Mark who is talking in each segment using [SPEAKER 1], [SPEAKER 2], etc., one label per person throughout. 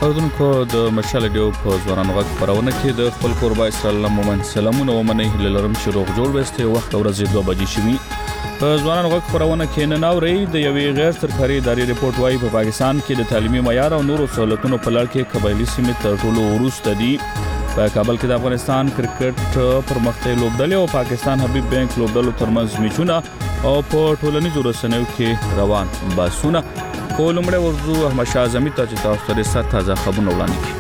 [SPEAKER 1] اوردونکو د مشال ډیو په ځوانانو غږ خبرونه کې د خپل قربا اسرائیل مومن سلامونه ومنه هللرم شروع جوړ وسته وخت ورځ 2 بجې شوي په ځوانانو غږ خبرونه کې نه ناوړي د یوې غیر سرکاري ادارې ریپورت وايي په پاکستان کې د تعلیمي معیار او نورو سہولتونو په لړ کې قبایلی سیمې تر ټولو وروسته دي په کابل کې د افغانستان کرکټ پرمختللي لوبډلې او پاکستان حبیب بانک لوبډلو ترمنځ میچونه او په ټولنیزو رسنیو کې روان باسونه کولمړه ورزو احمد شاه اعظمي ته چې تاسو ته ست تازه خبرونه وړاندې کړي.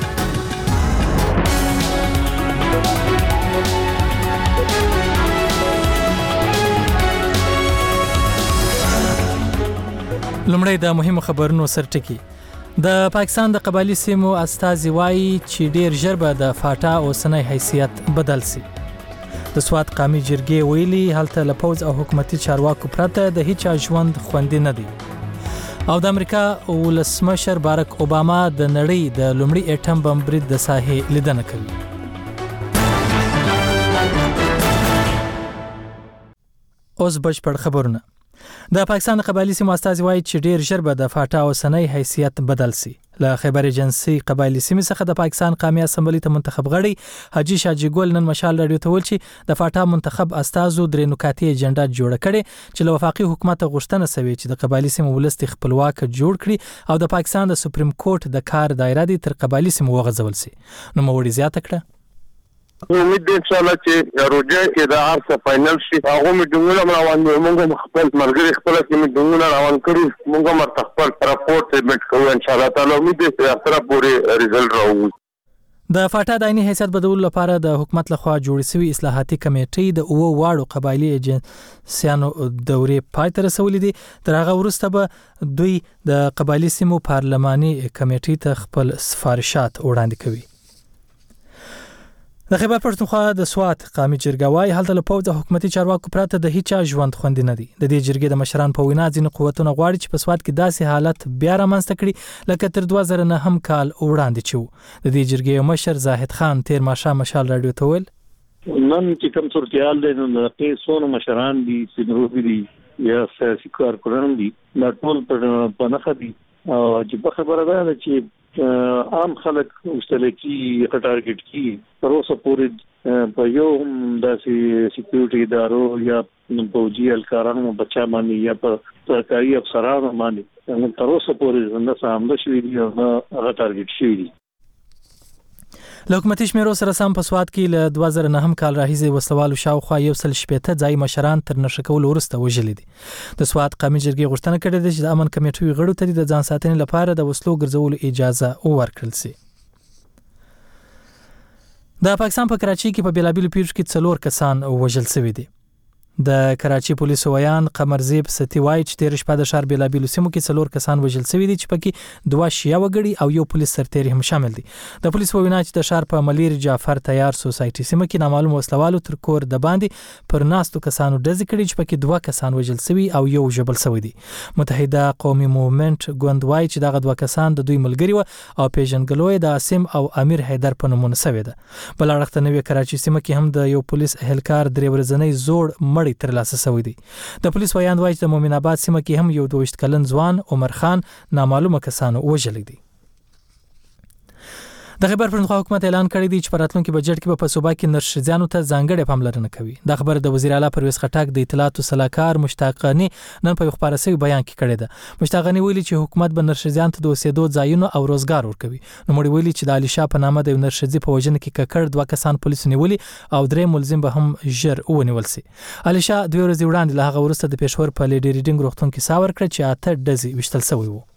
[SPEAKER 2] لومړی د مهمو خبرونو سرټکی. د پاکستان د قبایلی سیمو استازي وایي چې ډیر ژر به د فاټا اوسنی حیثیت بدل شي. د سوات قومي جرګې ویلي هلته له پوز او حکومتي چارواکو پرته د هیڅ ژوند خوندي نه دی. او د امریکا ولسمشر باراک اوباما د نړۍ د لومړي اټم بم برید د ساحې لیدنه کوي. اوس بشپړ خبرونه. د پاکستان د قبایلی سیمو استازي وایي چې ډیر ژر به د فاټا اوسنی حیثیت بدل شي. له خیبر ایجنسی قبایلی سیمې څخه د پاکستان قومي اسمبلی ته منتخب غړي حاجی شاجی ګل نن مشال راډیو ته ویل چې د فاټا منتخب استازو درې نکاتې ایجنډا جوړه کړي چې له وفاقي حکومت غوښتنه شوی چې د قبایلی سیمو ولست خپلواک جوړ کړي او د پاکستان د سپریم کورټ د کار دایره دي تر قبایلی سیمو وغځول شي. نو موړي زیاته کړه
[SPEAKER 3] امید دې ان شاء الله چې روجه کې د ارسه فائنل شي هغه میټینګونه روان دي موږ خپل مرګري خپل کې میټینګونه روان کړو موږ مرته خپل راپورټ سبمټ کوو ان شاء الله تعالی امید دې چې تر پورې ریزلټ راوځي.
[SPEAKER 2] د فاټا د عیني حیثیت بدلولو لپاره د حکومت لخوا جوړ شوی اصلاحاتي کمیټې د واړو قبایلی ایجنسیانو دورې پای ته رسولې دي. تر هغه وروسته به دوی د قبایلی سیمو پارلماني کمیټې ته خپل سفارشات وړاندې کوي. د خیبر پښتونخوا د سوات قومي جرګه وايي هلته له پوز او حکومتي چارواکو پرته د هیڅ ژوند خوندي نه دي. د دې جرګې د مشران په وینا ځینې قوتونه غواړي چې په سوات کې داسې حالت بیا رامنځته کړي لکه تر 2009 کال وړاندې چې د دې جرګې مشر زاهد خان تیر ماښام مشال راډیو ته ویل
[SPEAKER 4] نن چې کوم صورتحال دی نو د قیسونو مشران دي سینروفي دي یا سیاسي کارکونان دي دا ټول په نخښه دي او چې په خبره ده چې عام خلک مستلکی ټارګټ کی تر اوسه پورې په یو داسې سکیورټي ادارو یا فوجي الکارانو بچا باندې یا په سرکاري افسرانو باندې تر اوسه پورې نه سامده شوی دي او نه هغه ټارګټ شوی دي.
[SPEAKER 2] له حکومتي شمیرو سره سم په سوات کې له 2009 کال راهیسې وسلوالو شاوخوا 160 ځای مشران تر نشه کول وروسته وژل دي. د سوات قومي جرګې غوښتنه کړې ده چې د امن کمیټې غړو ته د ځان ساتنې لپاره د وسلو ګرځولو اجازه ورکړل شي. د پاکستان په کراچۍ کې په بیلابیلو پیښو کې 4 کسان وژل شوي دي. د کراچۍ پولیسو ویان قمرزیب ستی وایي چې تیر شپه د ښار بیلابیلو سیمو کې 4 کسان وژل شوي دي چې پکې 2 شیعه وګړي او یو پولیس سرتیری هم شامل دي. د پولیس په وینا چې د ښار په ملیر جعفر تیار سوسایټي سیمه کې نامعلوم وسلوالو تر کور د باندې پر ناستو کسانو ډزې کړي چې پکې 2 کسان وژل شوي او یو ژوبل شوی دي. متحده قومي موومنت ګوند وایي چې دغه 2 کسان د دوی ملګري و او پیژنګلوی د عاصم او امیر حیدر په نومونه شوی ده. بل اړخ ته نوې کراچۍ سیمه کې هم د یو پولیس اهلکار 3 ورځنی زوړ تر لاسه شوی دی. د پولیس ویاند وایي چې د مومن آباد سیمه کې هم یو 22 کلن ځوان عمر خان نامعلومه کسانو وژل دي. د خیبر پښتونخوا حکومت اعلان کړی دی چې په راتلونکي بجټ کې په صوبا کې نرښځانو ته ځانګړې پاملرنه کوي. د خبر د وزیر اعلی پرویز خټک د اطلاعات صلاحکار مشتاق غنی نن په خبري سوي بیان کې کړی ده. مشتاق غنی ویلي چې حکومت به نرښځانو ته د اوسېدو ځایونو او روزګار ورکوي. نو مړي ویلي چې د علي شاه په نامه د نرښځي په وجنه کې ککړ 2 کسان پولیسو نیولي او 3 ملزم به هم ژر ونیول شي. علي شاه 2 ورځې وړاندې له هغه وروسته د پېښور په لیډي ریډینګ روغتون کې ساور کړ چې 8 ډزې وشتل شوی وو.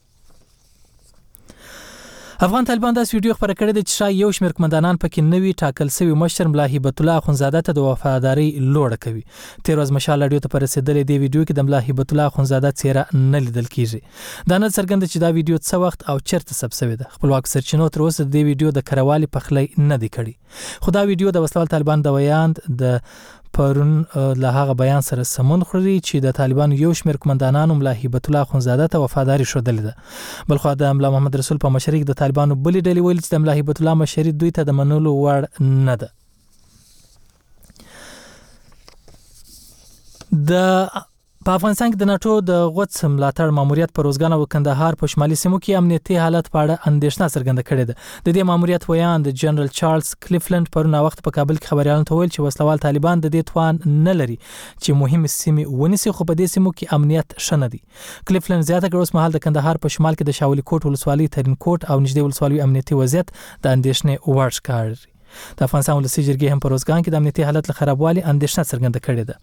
[SPEAKER 2] افغان طالبان داس ویډیو خبره کړې ده چې شای یو شمېر کمانډانان پکې نوی ټاکل شوی مشر ملا هیبت الله اخونزاده ته د وفاداری لوړه کوي. تیر ورځ مشال راډیو ته رسیدلې دی ویډیو کې د ملا هیبت الله اخونزاده څیره نه لیدل کیږي. دا نه څرګنده چې دا ویډیو څه وخت او چیرته ثبت شوی ده. خپلواک سرچینو تر اوسه د ویډیو د کروالي پخلی نه دی کړی. خو دا ویډیو د وسلوال طالبان د ویاند د پرون له هغه بیان سره سمون خوري چې د طالبان یو شمېر کمانډانانو ملا هیبت الله اخونزاده ته وفاداری ښودلې ده. بلخو د ملا محمد رسول په مشرۍ د طالبانو بلې ډلې ویل چې د ملا هیبت الله مشرۍ دوی ته د منلو وړ نه ده. د په افغانستان کې د ناتو د غوڅ ملاتړ ماموریت په روزګان او کندهار په شمالي سیمو کې امنیتي حالت په اړه اندېښنه څرګنده کړې ده. د دې ماموریت ویان د جنرال چارلز کلیفلند پرون وخت په کابل کې خبريالانو ته ویل چې وسلوال طالبان د دې توان نه لري چې مهمه سیمې ونیسي، خو په دې سیمو کې امنیت شنه دي. کلیفلند زیاته کړه اوس مهال د کندهار په شمال کې د شاولی کوټ ولسوالۍ ترین کوټ او نږدې ولسوالۍ امنیتي وضعیت د اندېښنې وړ ښکاري. د افغانستان ولسي جرګې هم په روزګان کې د امنیتي حالت له خرابوالي اندېښنه څرګنده کړې ده.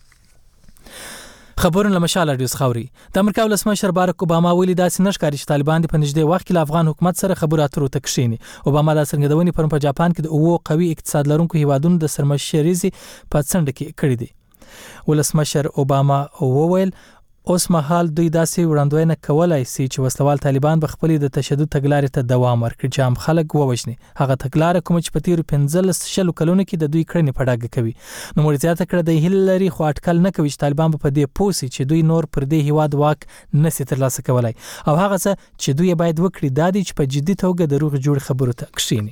[SPEAKER 2] خبرونه له مشال رادیو خاوري. د امریکا ولسمشر بارک اوباما ویلي داسې نشکاري چې طالبان په نږدې وخت کې له افغان حکومت سره خبرو اترو ته کښیني. اوباما د څرګندونې پر جاپان کې د اوو قوي اقتصاد لرونکو هیوادونو د سرمشریزي په څنډه کې کړې دي. ولسمشر اوباما وویل اوس مهال دوی داسې وړاندوینه کولای شي چې وسلوال طالبان به خپل د تشدد تګلارې ته دوام ورکړي چې عام خلک ووژني. هغه تګلارې کوم چې په تیرو 15 کلونو کې د دوی کړنې په ډاګه کوي. نو مور زیاته کړه د هیلری خو اټکل نه کوي چې طالبان په دې پوسي چې دوی نور پر دې هیواد واک نسي ترلاسه کولای او هغه څه چې دوی باید وکړي دا دي چې په جدي توګه د روغ جوړ خبرو ته کښیني.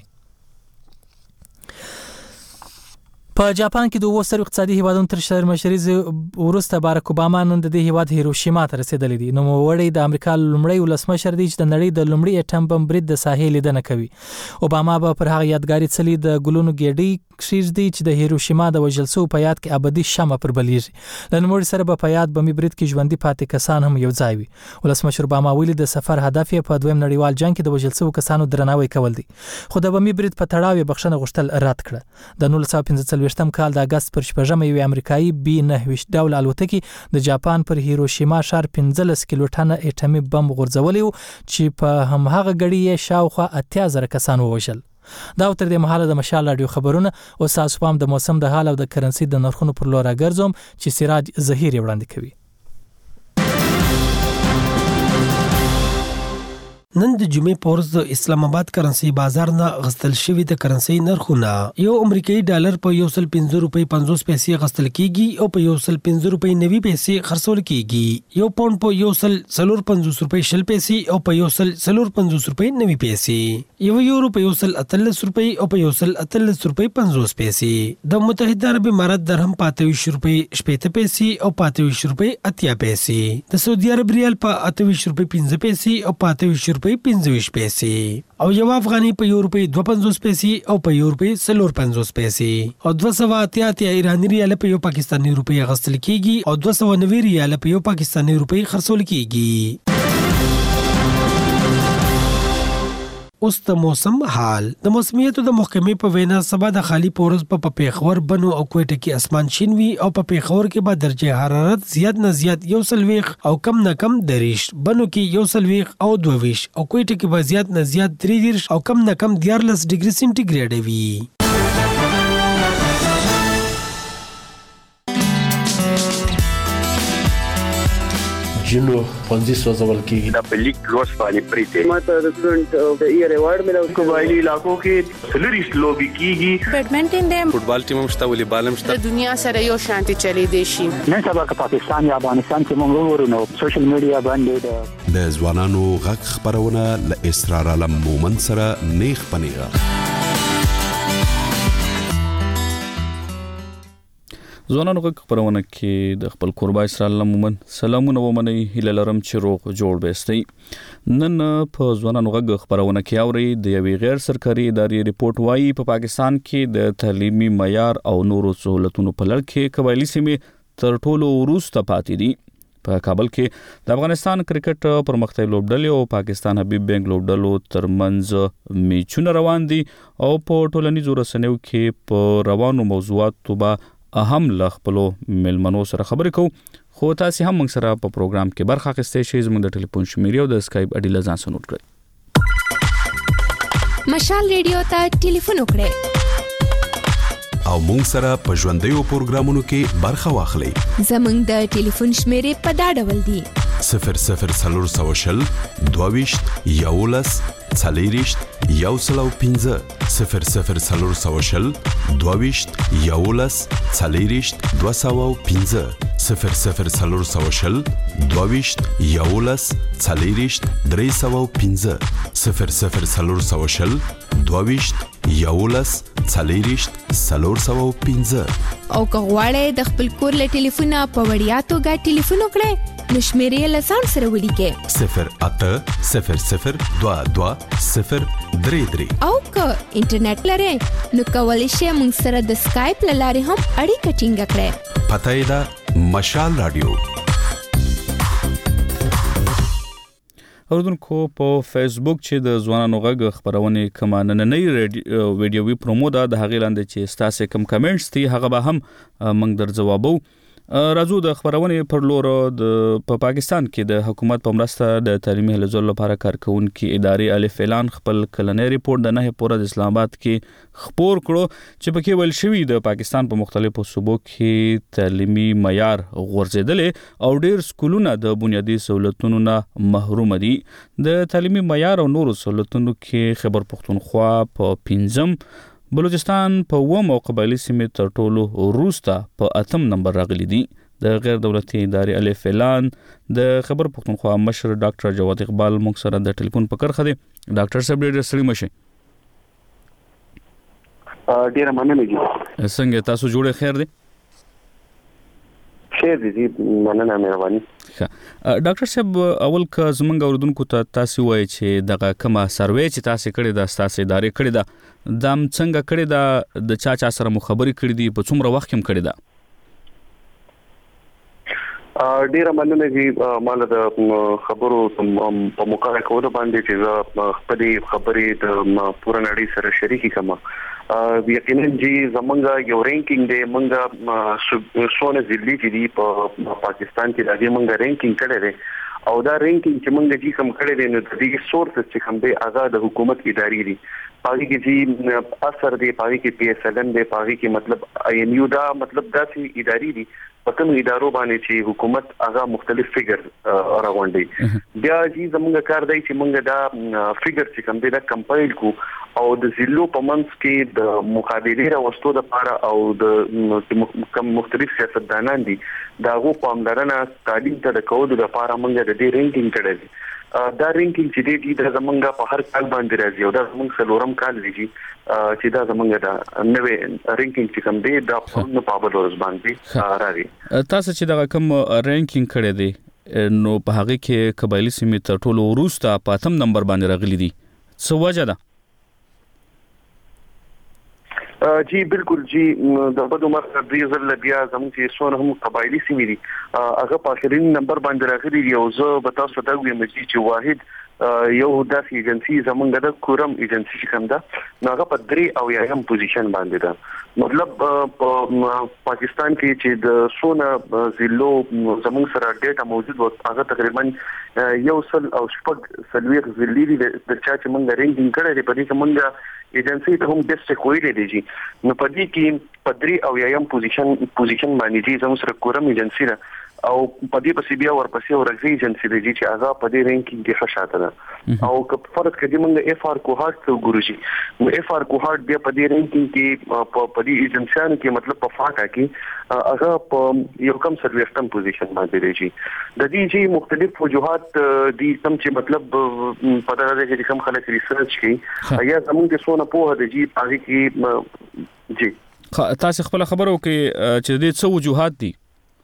[SPEAKER 2] په جاپان کې د وسر اقتصادي هیوادونو تر سرمشریزي وروسته بارک اوباما نن د دې هیواد هیروشیما ته رسیدلی دی. نو وړي د امریکا لومړی ولسمشر دی چې د نړۍ د لومړي اټم بم برید د ساحې لیدنه کوي. اوباما به پر هغه یادګاري څلي د ګلونو ګېډۍ کښیږدي چې د هیروشیما د وژل شوو په یاد کې ابدي شمع پر بلیږي. له نوموړي سره به په یاد بمي برید کې ژوندي پاتې کسان هم یو ځای وي. ولسمشر اوباما ویلي د سفر هدف یې په دویم نړیوال جنگ کې د وژل شوو کسانو درناوی کول دي، خو د بمي برید په تړاو یې بخښنه غوښتل رد کړه. د 1945 کال د اگست پر شپږمه یو امریکایي بي 9 ډول الوتکې د جاپان پر هیروشیما ښار 15 کیلو ټنه اټمي بم غورځولی و چې په هماغه غړي یې شاوخوا 80,000 کسان ووژل. دا تر دې مهاله د مشال رادیو خبرونه او تاسو پام د موسم د حال او د کرنسي د نرخونو پر لور راګرځوم چې سراج ظهیر وړاندې کوي.
[SPEAKER 5] نن د جمعې په ورځ د اسلام آباد کرنسي بازار نه غستل شوی د کرنسي نرخونه یو امریکایي ډالر په 105 روپۍ 50 پیسې غستل کیږي او په 105 روپۍ 90 پیسې خرڅول کیږي. یو پاوند په 150 روپۍ 20 پیسې او په 150 روپۍ 90 پیسې. یو یورو په 113 روپۍ او په 113 روپۍ 50 پیسې. د متحده عرب امارات درهم په 28 روپۍ 70 پیسې او په 28 روپۍ 80 پیسې. د سعودي عرب ریال په 28 روپۍ 15 پیسې او په 28 25 پیسې او یو افغاني په یو روپۍ 52 پیسې او په یو روپۍ 54 پیسې او 280 ایرانی ریال په یو پاکستاني روپۍ غستل کیږي او 290 ریال په یو پاکستاني روپۍ خرڅول کیږي. اوس د موسم حال. د موسمیاتو د محکمې په وینا سبا د خالی پورز په پیښور بنو او کوټه کې اسمان شین وي او په پیښور کې به درجه حرارت زیات نه زیات 1 او کم نه کم 30، بنو کې 1 او 22 او کوټه کې به زیات نه زیات 30 او کم نه کم 14 ډیګري سنټیګریډ وي.
[SPEAKER 6] جنو پنځه سوځول کیږي
[SPEAKER 3] دا په لیک لوس باندې پریته
[SPEAKER 7] ماته د سټډنټ د ایئر ایوارډ ملو
[SPEAKER 3] قبایلی علاقو کې سلریس لوبي کیږي.
[SPEAKER 8] بیډمنټن دیم
[SPEAKER 9] فوټبال ټیم مشته ولې بالم شته.
[SPEAKER 8] د دنیا سره یو شانتي چلی دی شي.
[SPEAKER 10] نن سبا که پاکستان یا افغانستان کې موږ ورونو سوشل میډیا باندې
[SPEAKER 11] د ځوانانو غږ خبرونه ل اسرار علم مومن سره نیغ پنیغه.
[SPEAKER 1] ځوانانو غږ خبرونه کې د خپل قربا اسرائیل لمومن سلامونه ومني هیله لرم چې روغ جوړ بستي. نن په ځوانانو غږ خبرونه کې اوري د یوې غیر سرکاري ادارې ریپورت وايي په پاکستان کې د تعلیمي معیار او نورو سہولتونو په لړ کې قبایلی سیمې تر ټولو وروسته پاتې دي. په کابل کې د افغانستان کرکټ پرمختللي لوبډلې او پاکستان حبیب بینک لوبډلو ترمنځ میچونه روان دي او په ټولنیزو رسنیو کې په روانو موضوعاتو به اهم لخپلو ملمنو سره خبرې کوو. خو تاسو هم موږ سره په پروګرام کې برخه اخیستئ شئ. زموږ د ټلیفون شمیرې او د اسکایپ اډي له ځان سره نوٹ کړئ.
[SPEAKER 12] مشال ریډیو ته ټلیفون وکړئ
[SPEAKER 11] او موږ سره په ژوندیو پروګرامونو کې برخه واخلئ.
[SPEAKER 12] زموږ د ټلیفون شمیرې په دا ډول دي:
[SPEAKER 11] 00 22 11 40 105 00 22 11 40 205 00 22 11 40 305 00 22 11
[SPEAKER 12] او که غواړئ د خپل کور له ټلیفونه په وړیا توګه ټلیفون وکړئ نو شمیرې له ځان سره ولیکئ
[SPEAKER 11] 08002203
[SPEAKER 12] او که انټرنیټ لرئ نو کولی شئ موږ سره د سکایپ له لارې هم اړیکه ټینګه کړئ.
[SPEAKER 11] پته یې ده مشال رادیو.
[SPEAKER 1] اوردونکو په فیسبوک چې د ځوانانو غږ خبرونه کومه نننۍ ویډیوي پرومو ده د هغې لاندې چې ستاسو کوم کمنټس دي هغه به هم موږ در جوابو. راځو د خبرونه پر لور په پاکستان کې د حکومت په مرسته د تعلیمي هلو لپاره کارکونکو ادارې الف اعلان خپل کلنۍ ریپورت د 9 پورې د اسلام آباد کې خبر کړو چې پکې ویل شوی د پاکستان په مختلفو صوبو کې تعلیمي معیار غورځیدل او ډېر سکولونه د بنیادي سہولتونو نه محروم دي. د تعلیمي معیار او نورو سہولتونو کې خیبر پختونخوا په 5م، بلوچستان په 1 او قبایلی سیمې تر ټولو وروسته په 8م نمبر راغلي دي. د غیر دولتي ادارې الف اعلان د خیبر پختونخوا مشر ډاکټر جواد اقبال موږ سره د ټلیفون په کرخه دي. ډاکټر صاحب ډېر سړي مشه.
[SPEAKER 13] ډیر مننه دي.
[SPEAKER 1] څنګه تاسو جوړه خیر دي؟
[SPEAKER 13] خیر دي، مننه مهرباني.
[SPEAKER 1] ډاکټر صاحب اول که زمونږ اوردونکو ته تاسو وایي چې دغه کومه سروې چې تاسو کړی دا تاسو ادارې کړی دا دام څنګه کړی دا د چا سره مخابري کړی دی په څومره وخت کې کړی دا؟
[SPEAKER 13] ډیر مننه دي مال د خبرو په مقابله کولو باندې چې خپل خبرې د پوره نړۍ سره شریکي کما. یقینا جی زمونږ یو رینکینګ دی، مونږ سونه ځلې چې دی په پاکستان کې د دې مونږ رینکینګ کړی دی او دا رینکینګ چې مونږ جی کوم کړی دی نو د دې سورس چې کوم دی آزاد حکومت ادارې دي پاګي کې جی اثر دی، پاګي کې پی ایس ایل ام دی، پاګي کې مطلب آی ان یو دا مطلب داسې ادارې دي په کوم ادارو باندې چې حکومت هغه مختلف فیګر راغونډي. بیا جی زمونږ کار دی چې مونږ دا فیګر چې کوم دی دا کمپایل کو او د ضلعو په منځ کې د مقابله راوستو لپاره او د مختلف سیاستدانان دي داغو پاملرنه تعلیم ته د کولو لپاره موږ د دې رینکینګ کړی. دا رینکینګ چې دی د زمونږ په هر کال باندې راځي او دا زمونږ څلورم کال دی چې دا زمونږ دا نوې رینکینګ چې کوم دی دا په پابل ورځ باندې راځي.
[SPEAKER 1] تاسو چې دا کوم رینکینګ کړی دی نو په هغه کې قبایلی سیمې تر ټولو وروسته په 8م نمبر باندې راغلي دي، څه وجه ده؟
[SPEAKER 13] جی بالکل جی د بدو مرکز ریزل بیا زموږ چې څونه هم قبایلی سیمې دي هغه په اخرین نمبر باندې راغلي دي او زه به تاسو ته وایم چې واحد یو داسې ایجنسی زمونږ د کورم ایجنسی چې کوم ده هغه په 3 او یم پوزیشن باندې ده. مطلب په پاکستان کې چې د سونه زیلو زمونږ سره ډیټا موجود و هغه تقریبا یو سل او شپږ سلويخ زلي دي د چا چې مونږ رینګینګ کړی دی په دې کې مونږ ایجنسی ته هم ډیسټ کویلې دي جی نو په دې کې په 3 او یم پوزیشن باندې جی زموږ سره کورم ایجنسی ده او په دې پسې بیا ورپسې ورغلي ایجنسی دی چې هغه په دې رینکینګ کې خشاته ده او که فرض کړي موږ اف ار کوهارت ته ګورو نو اف ار کوهارت بیا په دې رینکینګ کې په دې ایجنسیانو کې مطلب په فاټا کې هغه په یو کم سرویسټم پوزیشن باندې دی د دې چې مختلف وجوهات دي کوم چې مطلب په دغه ځای کې کوم خلک ریسرچ کوي یا زموږ د سونه په هغه دي هغه کې جی
[SPEAKER 1] تاسو خپل خبرو کې چې دې څه وجوهات دي؟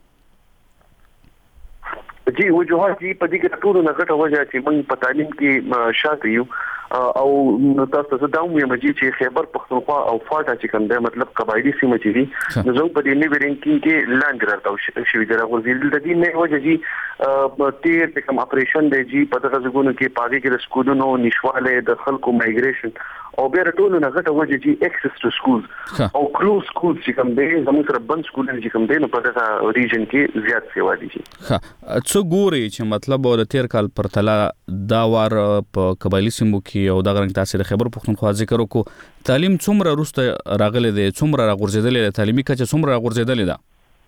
[SPEAKER 13] جی وجوهات دي په دې کې ټول نه غټه وجه چې موږ په تعلیم کې شاته یو او تاسو ته دا وایم چې خیبر پختونخوا او فاټا چې کوم دی مطلب قبایلی سیمه چې دي نو په دې نیو رینکینګ کې لاندې راځو شوی دی راغورځي د دې نه وجه چې تیر کوم اپریشن دی چې په دغه ځګونو کې پاګه کې د سکولونو نشواله د خلکو مایګریشن او بیا ټول نه غټه وجه چې اکسس ټو سکولز او کلوز سکولز چې کوم دی زموږ سره بند سکولونه چې کوم دی نو په دغه ریجن کې زیات سیوا دي.
[SPEAKER 1] څه ګوري چې مطلب د تیر کال پرتله دا وار په قبایلی سیمو کې او د غرنګ تاثیر خیبر پختونخوا ذکر وکړو تعلیم څومره روسته راغله دي څومره راغورځیدل دي تعلیمي کچه څومره راغورځیدل ده؟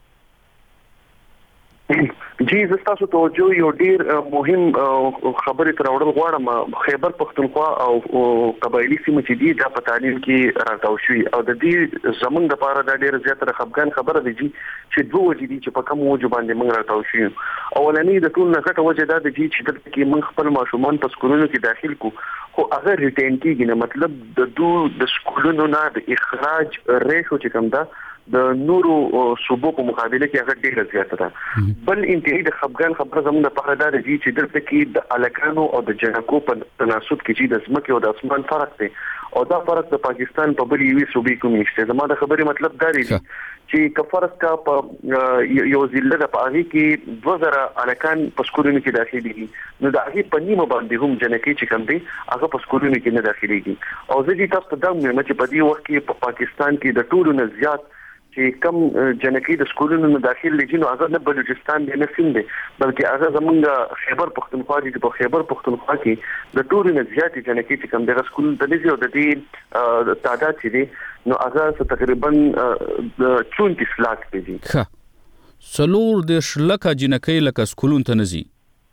[SPEAKER 13] جی زستاسو توجه یو ډیر مهم خبرې تر وړل غواړم. خیبر پختونخوا او قبایلی سیمې چې دي دا په تعلیم کې راټاو شوي او د دې زمونږ لپاره دا ډیر زیاته خفګان خبره ده چې دوه وجې دي چې په کوم وجه باندې موږ راټاو شوي. اولنی د ټول نه غټه وجه دا ده چې دلته کې موږ خپل ماشومان په سکولونو کې داخل کو خو هغه ریټین کیږي نه مطلب د سکولونو نه د اخراج ریشو چې کوم ده د نورو صوبو په مقابله کې هغه ډیره زیاته ده. بل انتهایی د خپګان خبره زموږ لپاره دا دی چې دلته کې د الکانو او د جنکو په تناسب کې چې د ځمکې او د اسمان فرق دی او دا فرق د پاکستان په بل یوې صوبې کې نشته. زما د خبرې مطلب دا دی چې کفرت کا په یو ضلع د پاغي کې 2000 الکان په سکولونو کې داخليږي نو دا هغه په نیمه باندې هم جنکې چې کوم دي هغه په سکولونو کې نه داخليږي او زه دې تاسو ته دا مې چې په دې وخت کې په پاکستان کې د ټولو نه زیات چې کم جنکې د سکولونو نه داخل لږی نو هغه نه بلوچستان دی نه سند دی بلکې هغه زمونږ خیبر پختونخوا دی. په خیبر پختونخوا کې د ټولو نه زیات جنکې چې کم د سکول د دې او د دې تعداد چې دی نو هغه تقریبا 34 लाख دی.
[SPEAKER 1] ښه څلور د شلکه جنکې لکه سکولون ته نزي.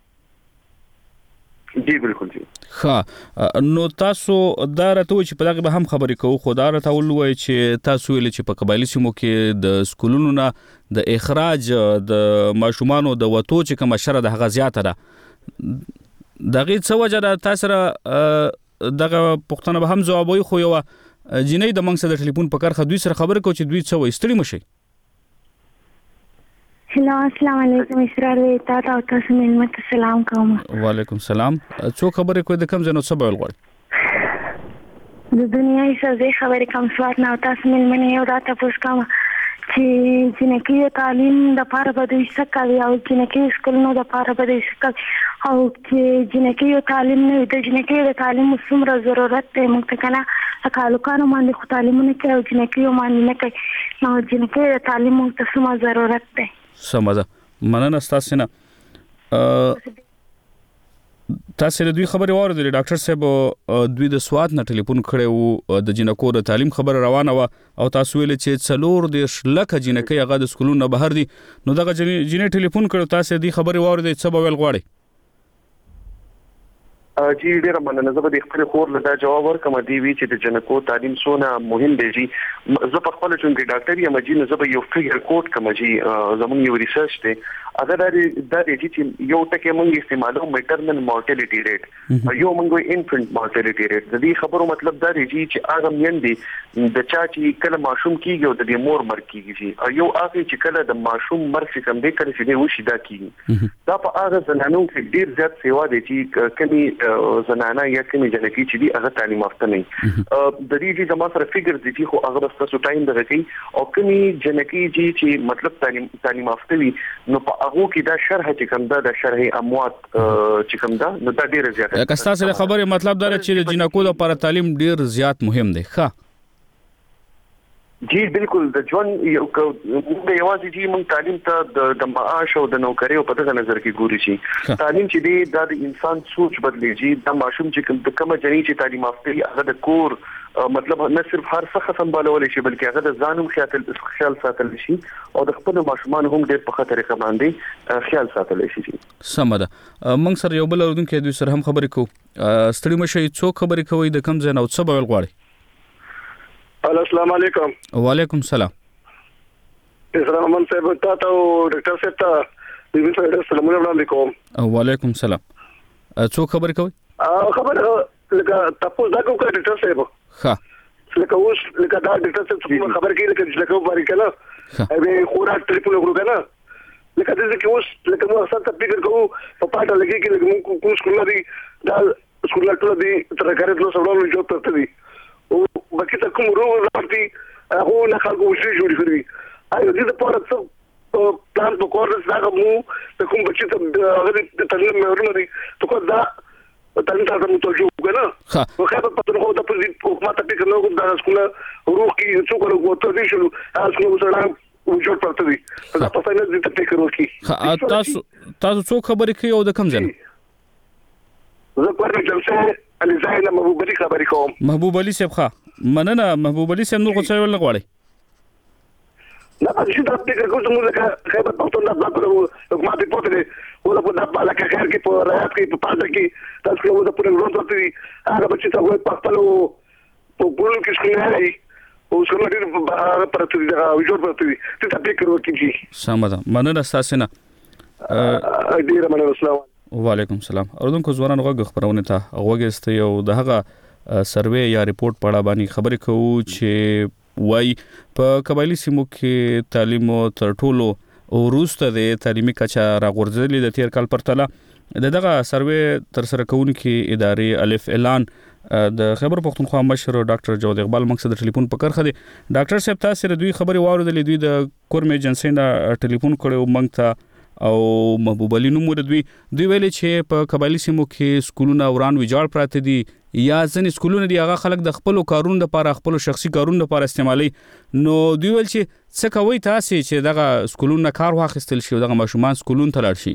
[SPEAKER 13] جی بالکل جی.
[SPEAKER 1] ښه نو تاسو دا راته چې په دغه به هم خبرې کوو خو دا راته ولوي چې تاسو ویل چې په قبایلی سیمو کې د سکولونو نه د اخراج د ماشومانو د وټو چې کوم شر د هغه زیاته ده دغه څه وجه ده تاسو دغه پښتنه به هم جوابوي خو یو جنې د منځ د ټلیفون په کارخه دوی سره خبرې کوي چې دوی څه وایي ستړي مشي.
[SPEAKER 14] هلو السلام علیکم اسرار ویتا تاسو ملمت سلام کوم.
[SPEAKER 1] وعلیکم السلام. څو خبرې کوي د کوم ځنو څه بول غواړي
[SPEAKER 14] د دنیا څه خبرې کوم سوات نه تاسو ملمنه یو راته پوښ کوم چې جنکې تعلیم د لپاره به دوی څه کوي او جنکې سکولونو د لپاره به دوی څه کوي او چې جنکې تعلیم نه د جنکې د تعلیم څومره ضرورت دی موږ ته کنه کالوکانو باندې خو تعلیم نه کوي او جنکې باندې نه کوي نو جنکې د تعلیم ته څومره ضرورت دی.
[SPEAKER 1] سمه ده مننه ستاسو نه. تاسو د دوی خبرې واورېدلې ډاکټر صاحب دوی د سوات نه ټلیفون کړی وو د جنکو د تعلیم خبر روانه و او تاسو ویل چې څلور د شلکه جنکې هغه د سکولونو بهر دي نو دغه جنې ټلیفون کړو تاسو د خبرې واورېدې څه به ویل غواړي.
[SPEAKER 13] جی ډیره مننه. زه به د خپل خور له دا جواب ورکوم دی وی چې د جنکو تعلیم سونه مهم دی. جی زه په خپل چون کې ډاکټر یم جی نو زه به یو فګر کوډ کوم جی زموږ یو ریسرچ دی اگر دا دی چې یو ټکی مونږ استعمالو میټرنل مورټیلیټی ریټ یو مونږ انفنټ مورټیلیټی ریټ د دې خبرو مطلب دا دی چې هغه میندې د چا چې کله ماشوم کیږي او د دې مور مر کیږي یو هغه چې کله د ماشوم مر څخه کم دی کله چې وشي دا کیږي دا په هغه زنانو کې ډیر زیات سیوا دی چې کمی زنانه یا کمی جنکی چې دی هغه تعلیم یافته نه د دې چې زما سره فګر دي چې خو هغه بس تاسو ټایم درکې او کمی جنکی چې مطلب تعلیم یافته وي نو په هغه کې دا شرح چې کوم دا د شرح اموات چې کوم دا نو دا ډیر زیات
[SPEAKER 1] ده. که تاسو خبره مطلب دا چې جنکو لپاره تعلیم ډیر زیات مهم دی. ښه
[SPEAKER 13] جی بالکل د ژوند یو یوازې چې موږ تعلیم ته د معاش او د نوکری په دغه نظر کې ګوري شي تعلیم چې دی د انسان سوچ بدلېږي د ماشوم چې کومه جنې چې تعلیم یافته هغه د کور مطلب نه صرف هر څه سمبالول شي بلکې هغه د ځانم خیال ساتل شي او د خپل ماشومان هم ډېر په خطر کې باندې خیال ساتل شي.
[SPEAKER 1] سمه ده. موږ سره یو بل اردوونکو دوی سره هم خبرې کوو. ستړي مشي څو خبرې کوي د کوم ځای نه او څه بول غواړي.
[SPEAKER 15] السلام علیکم.
[SPEAKER 1] وعلیکم السلام.
[SPEAKER 15] اسلام صاحب تاسو ډاکټر صاحب ته د دې سره سلام علیکم.
[SPEAKER 1] وعلیکم السلام. څو خبرې کوي؟
[SPEAKER 15] خبره لکه تاسو دا کوم ډاکټر صاحب.
[SPEAKER 1] ښه
[SPEAKER 15] لکه اوس لکه دا ډاکټر صاحب خبر کوي لکه لکه باندې کله به خوراک ټلیفون وکړو کنه لکه دې کې اوس لکه نو اصل ته فکر کوو په پاټه لګي کې لکه کوم سکول دی دا سکول ټول دی تر کارت نو سوالو جواب ترته دی او باقي ته کوم روغ راځي هغه نه خلکو شي جوړ کړی ایو دې په اړه څه پلان په کور راځه مو ته کوم بچی ته هغه ته تعلیم مې ورنه ته کو دا تعلیم ته متوجه وګنه خو خبر پته نو د پوزیټ حکومت ته کوم نو د سکول روغ کې څو کولو کوته دي شنو تاسو سره وجود پرته دي دا په فاینل دې ته فکر وکړي
[SPEAKER 1] تاسو څو خبرې کوي او د کوم ځای
[SPEAKER 15] زه کوم جلسه علي زاهد محبوب علي خبرې کوم.
[SPEAKER 1] محبوب علي صاحب ښه مننه. محبوب علي صاحب نور څه ویل غواړي؟
[SPEAKER 15] نه چې دا فکر کوم چې موږ خیبر پښتونخوا د حکومت په پوره ولا په دغه علاقه کې په رايات کې په پاتې کې تاسو کوم د پوره ورځ ورته هغه بچی ته وایي پختلو په ګول کې څنګه او څنګه دې پرته دا وجود پرته ته فکر وکړي.
[SPEAKER 1] سم ده. مننه تاسو نه.
[SPEAKER 15] ډیر مننه. السلام
[SPEAKER 1] وعلیکم السلام. اوردونکو ځوانانو غږ خبرونه ته غوږست یو دغه سروې یا ریپورت په اړه باندې خبرې کوو چې وای په قبایلی سیمو کې تعلیم تر ټولو وروسته د تعلیمي کچه راغورځېدلې د تیر کال پرتله. دغه سروې تر سره کوونکې ادارې الف اعلان د خیبر پختونخوا مشر ډاکټر جواد اقبال مقصد ټلیفون په کرخه دي. ډاکټر صاحب تاسو دوی خبري واوریدلې، دوی د کورم ایجنسی نه ټلیفون کړو مونږ ته او محبوب علي نوم دوی ویلي چې په قبایلی سیمو کې سکولونه وران ویجاړ پراته دي یا ځنې سکولونه دي هغه خلک د خپل کارونو لپاره خپل شخصي کارونو لپاره استعمالي. نو دوی ویل چې څه کوي تاسو چې دغه سکولونه کار واخیستل شي او دغه ماشومان سکولونو ته لاړ شي؟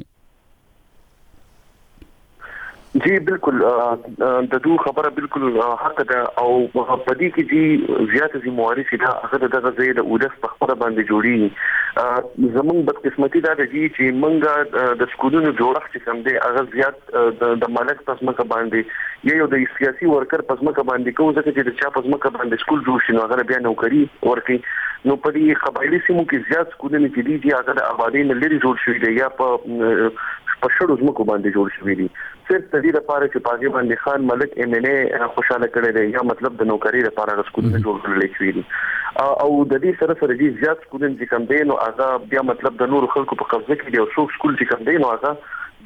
[SPEAKER 13] جی بالکل د دوه خبره بالکل حق ده او په دې کې چې زیاته ذمہواری سي دا هغه دغه ځای د اودس په خبره باندې جوړي. زمونږ بدقسمتي دا ده چې مونږه د سکولونو جوړښت چې کوم دی هغه زیات د مالک پسمکه باندې یو د سیاسي ورکر پسمکه باندې کوم ځکه چې د چا پسمکه باندې سکول جوړ شي نو هغه بیا نوکری ورکي. نو په دې قبایلی سیمو کې زیات سکولونه چې دي هغه د آبادی نه لري جوړ شوی دی یا په شړو زمکو باندې جوړ شوی دي صرف د دې لپاره چې پاګې باندې خان ملک MNA خوشاله کړي دی یا مطلب د نوکری لپاره سکولونه جوړ کړل شوی دي او د دې سره سره دي زیات سکولونه چې کوم دی نو هغه بیا مطلب د نور خلکو په قبضه کې دی او څو سکول چې کوم دی نو هغه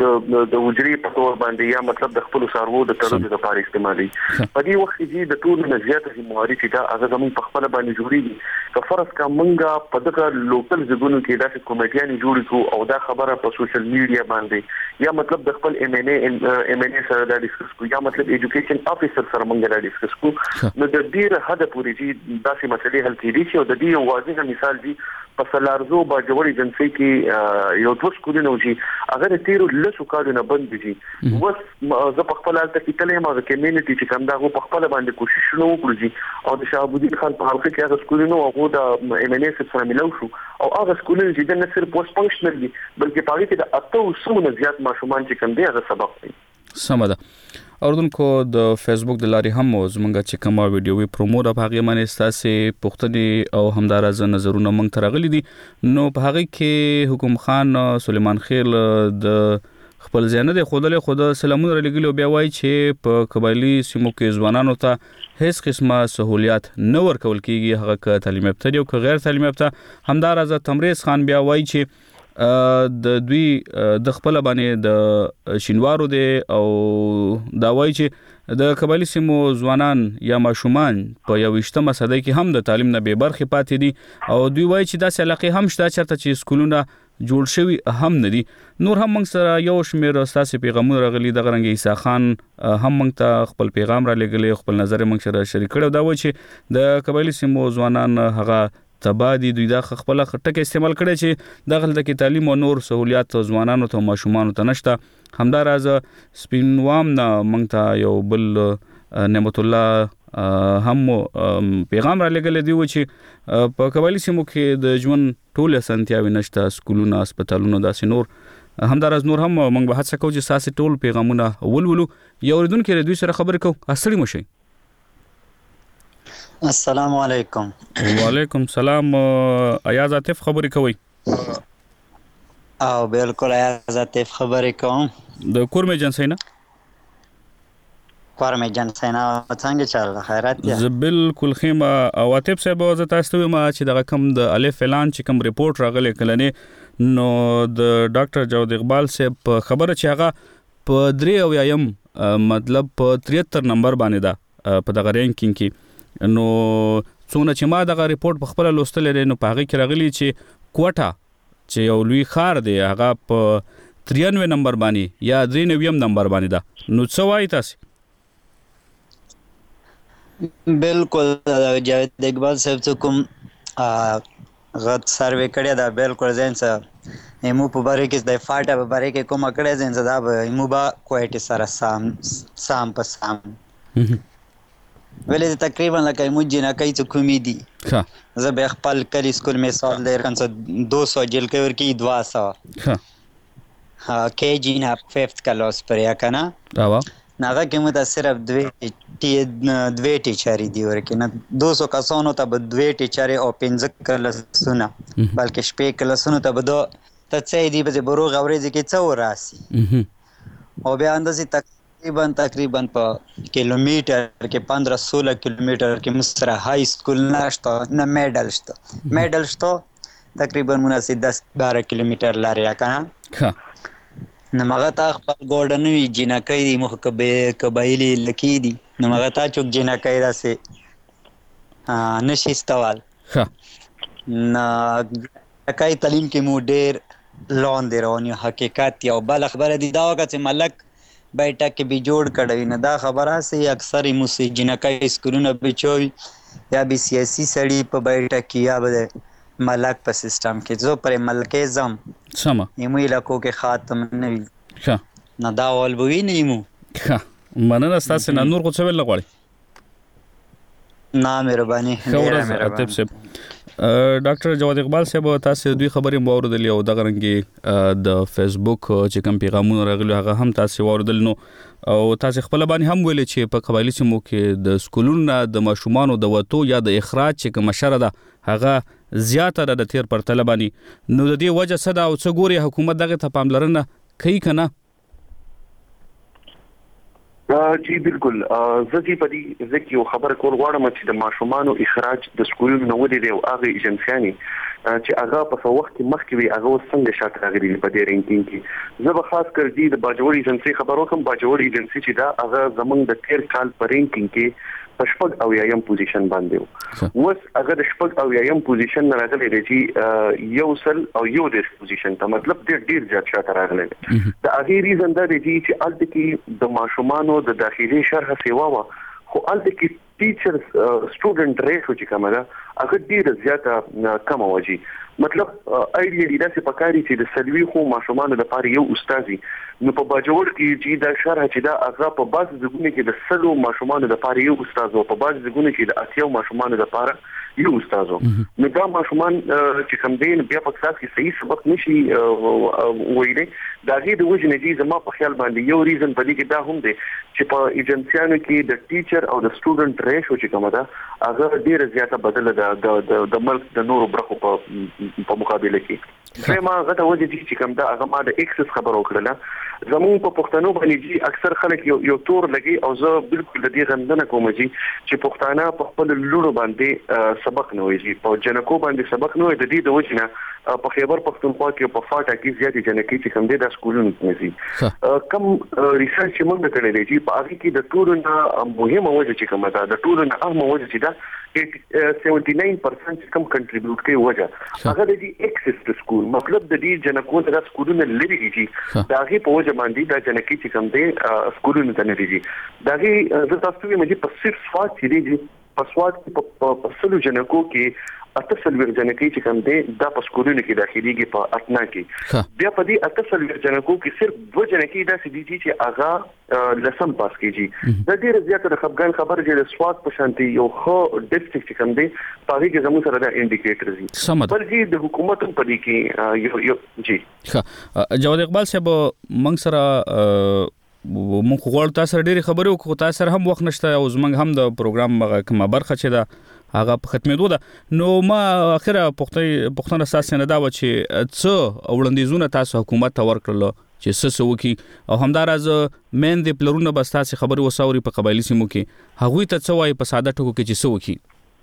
[SPEAKER 13] د وجري په تور باندې یا مطلب د خپل سارو د ترلو لپاره استعمالي. په دې وخت کې د ټول نه زیاته ذمہواری چې دا هغه زموږ په خپل باندې جوړیږي که فرض کا مونږه په دغه لوکل ځګونو کې داسې کمیټیانې جوړې کو او دا خبره په سوشل میډیا باندې یا مطلب د خپل MNA سره دا ډیسکس کو یا مطلب ایجوکیشن افیسر سره مونږ دا ډیسکس کو نو د دې حد پورې چې داسې مسلې حل کېدي شي او د دې واضح مثال دی په سلارزو باجوړي جنسي کې یو دوه سکولونه چې هغه د تیرو لسو کارونه بند دي. وس زه په خپل حالت کې تلې ما د کمیونټي چې کوم دا په خپل باندې کوشش نو وکړي او د شهابودین خان په حلقه کې هغه سکولونه او د MNA سره ملو شو او هغه سکولونه چې نه صرف پوسټ فنکشنل دي بلکې په هغه کې د 800 زیات ماشومان چې کوم دي هغه سبق دي.
[SPEAKER 1] سمه ده. اوردونکو د فیسبوک د لارې هم زمونږ چې کومه ویډیوي پرومو را په هغه باندې ستاسو پوښتنې او همدارز نظرونه مونږ ته راغلي دي. نو په هغه کې حکم خان سلیمان خیل د خپل ځانه د خود سلامونه لګلو بیا وایي چې په قبایلی سیمو کې ځوانانو ته هیڅ قسمه سہولیات نه ورکول کیږي هغه که تعلیم یافته دي او که غیر تعلیم یافته. همدارز تمریز خان بیا وایي چې د دوی د خپل باندې د شینوارو دی او دا وایي چې د قبایلی سیمو ځوانان یا ماشومان په 21مه صدۍ کې هم د تعلیم نه بې برخې پاتې دي او دوی وایي چې داسې علاقې هم شته چېرته چې سکولونه جوړ شوي هم نه دي. نور هم موږ سره یو شمېر ستاسو پیغامونه راغلي دغه رنګ عیسی خان هم موږ ته خپل پیغام را لېږلی خپل نظر موږ سره شریک کړی دا وایي چې د قبایلی سیمو ځوانان هغه تبادی دوی دا خپل خټک استعمال کړي چې داخل د کې تعلیم او نور سہولیات ځوانانو ته ماشومان ته نشته. همداراز سپینوام نه موږ ته یو بل نعمت الله هم پیغام را لګل دی چې په قبایلی سیمو کې د ژوند ټول اسانتیاوي نشته سکولونه هسپتالونه داسې نور همداراز نور هم موږ به هڅه کوو چې ساسي ټول پیغامونه ولولو. یو ردون کې دوی سره خبرې کوو. اصلي مو شي.
[SPEAKER 16] السلام علیکم.
[SPEAKER 1] وعلیکم السلام. ایاز عاطف خبرې کوي.
[SPEAKER 16] او بالکل ایاز عاطف خبرې کوم
[SPEAKER 1] د کورم ایجنسی نه.
[SPEAKER 16] کورم ایجنسی نه څنګه چل خیرات دی.
[SPEAKER 1] ز بالکل خیمه او عاطف صاحب زه تاسو ته ما چې دغه کم د الف اعلان چې کم ریپورت راغلی کلنې نو د ډاکټر جواد اقبال صاحب خبره چې هغه په 3 مطلب په 73 نمبر باندې ده په دغه رینکینګ کې. نو څونه چې ما دغه ریپورت په خپل لوستل لري نو په هغه کې راغلی چې کوټا چې یو لوی خار دی هغه په 93 نمبر باندې یا 93 نمبر باندې ده. نو څه وایي تاسو؟
[SPEAKER 16] بالکل جاوید اقبال صاحب ته کوم غت سروې کړی دا بالکل زین څه ایمو په باره کې د فاټا په باره کې کومه کړی زین څه دا به ایمو با کوایټي سره سام په سام ولې تقریبا لکه ایمو جنکای څه کومې دي زه به خپل کلی سکول مثال لرم څه 200 جیل کې ورکی 200 ها کې جی نه 5th کلاس پر یا کنه
[SPEAKER 1] دا
[SPEAKER 16] ناغه کې مو ته صرف دوه ټیچرې دی ورکه نه 200 کسانو ته به دوه ټیچرې او 15 کلاسونه بلکې شپې کلاسونه ته به ته څه دی به بروغ اورېږي کې څو راسي او بیا اندازې تقریبا په کیلومتر کې 15-16 کیلومتر کې مستر های سکول نشته نه میډل شته تقریبا مناسب 10-12 کیلومتر لري کنه نو مغه تا خپل ګورډن وی جنکې دی مخ قبایلی لکی دی نو مغه تا چوک جنکې راسه نشي استوال نه کای تعلیم کې مو ډیر لون دی رواني حقیقت یو بل خبره دی دا وکړه چې ملک بیٹا کې به جوړ کړی نه دا خبره سي اکثر موسی جنکای سکولونه بچوي یا به سیاسي سړی په بیٹا کې یا به ملک په سیستم کې زو پر ملکیزم
[SPEAKER 1] سم
[SPEAKER 16] یمو علاقو کې خاتم نه وي نه دا ول بوي نه یمو
[SPEAKER 1] مننه تاسو نه نور کو څه ویل غواړي
[SPEAKER 16] نه مهرباني
[SPEAKER 1] اتب صاحب ډاکټر جواد اقبال صاحب تاسو دوی خبرې موردلې او د غرنګي د فیسبوک چې کوم پیغامونه راغلي هغه هم تاسو وردل نو او تاسو خپل باندې هم ویل چې په قبایلی سیمو کې د سکولونو د ماشومانو د وټو یا د اخراج چې کوم شر ده هغه زیاته د تیر پر طلبانی نو د دې وجه څه دا او څه ګوري حکومت دغه ته پاملرنه کوي کنه
[SPEAKER 13] جی بالکل زه په دې ځکه یو خبر کول غواړم چې د ماشومانو اخراج د سکولونو نو ودی او هغه ایجنسیانی چې هغه په وخت کې مخکې وي هغه څنګه شاته راغلي په دې رینکینګ کې زه به خاص کر دې د باجوړ ایجنسی خبرو کوم باجوړ ایجنسی چې دا هغه زمونږ د تیر کال په رینکینګ کې پښپګ او یم پوزیشن باندې وس هغه د شپږ او یم پوزیشن راغلي دی چې یو سل او یو د پوزیشن ته مطلب ډیر زیات شاته راغلي د هغه ریزن دا دی چې الته کې د ماشومانو د داخلي شرح سیوا وا خو الته کې ټیچر سټوډنټ ریشو چې کومه ده هغه ډیر زیاته کم وږي مطلب ایډیا دا چې پکاري چې د سلوي خو ماشومانو لپاره یو استادي نو په باجوړ کې چې دا شرح چې دا هغه په باز ځګونه کې د سلو ماشومانو لپاره یو استاد او په باز ځګونه کې د اتیو ماشومانو لپاره یو استاد نو دا ماشومان چې کوم دین بیا په کلاس کې صحیح سبق نشي ویلې دا غي د وجه نه دي زما په خیال باندې یو ریزن په دې کې دا هم دی چې په ایجنسیانو کې د ټیچر او د سټوډنټ ریشو چې کومه ده هغه ډیره زیاته بدله ده د ملک د نورو برخو په مقابله کې زما غته وجه دي چې کوم دا هغه ما د ایکسس خبر وکړه زمون په پښتنو باندې اکثر خلک یو تور لګي او زه بالکل د دې غندنه کوم چې پښتانه په خپل لورو باندې سبق نه وایي په جنکو باندې سبق نه وایي د دې د وجه نه په خیبر پښتونخوا کې په فاټا کې زیاتې جنکې چې کوم دي د سکولونو کې کم ریسرچ چې موږ کړی دی چې په هغه کې د ټولو نه مهمه وجه چې کومه ده د ټولو نه اهمه وجه چې ده 79% کم کنټریبیوټ کوي وجه هغه د دې ایکسس ټو سکول مطلب د دې جنکو د سکولونو لري دي دا هغه په وجه باندې د جنکې چې کوم دي سکولونو ته نه دي دا هغه د تاسو په په صرف سواد چې دي په سواد په سلو جنکو کې اتصل ورجنکې چې کوم دي د پسکولونو کې داخليږي په اتنا کې بیا په دې اتصل ورجنکو کې صرف دو جنکې د سې دي چې هغه لسم پاس کیږي د ډېر زیاته د خپګان خبر چې د سواد په شانتي یو خو ډیسټریکټ چې کوم دي په هغه کې زموږ سره د انډیکیټر دي بلکې د حکومت په دې کې یو جی
[SPEAKER 1] جواد اقبال صاحب موږ سره مونږ غواړو تاسو ډېری خبرې وکړو تاسو سره هم وخت نشته او زمونږ هم د پروګرام کومه برخه چې دا هغه په ختمېدو ده نو ما اخره پښتنه اساس نه دا و چې څه وړاندیزونه تاسو حکومت ته ورکړل چې څه وکي او همدارز مین د پلرونه بس تاسو خبرې وساوري په قبایلی سیمو کې هغه ته څه وایي په ساده ټکو کې چې څه وکي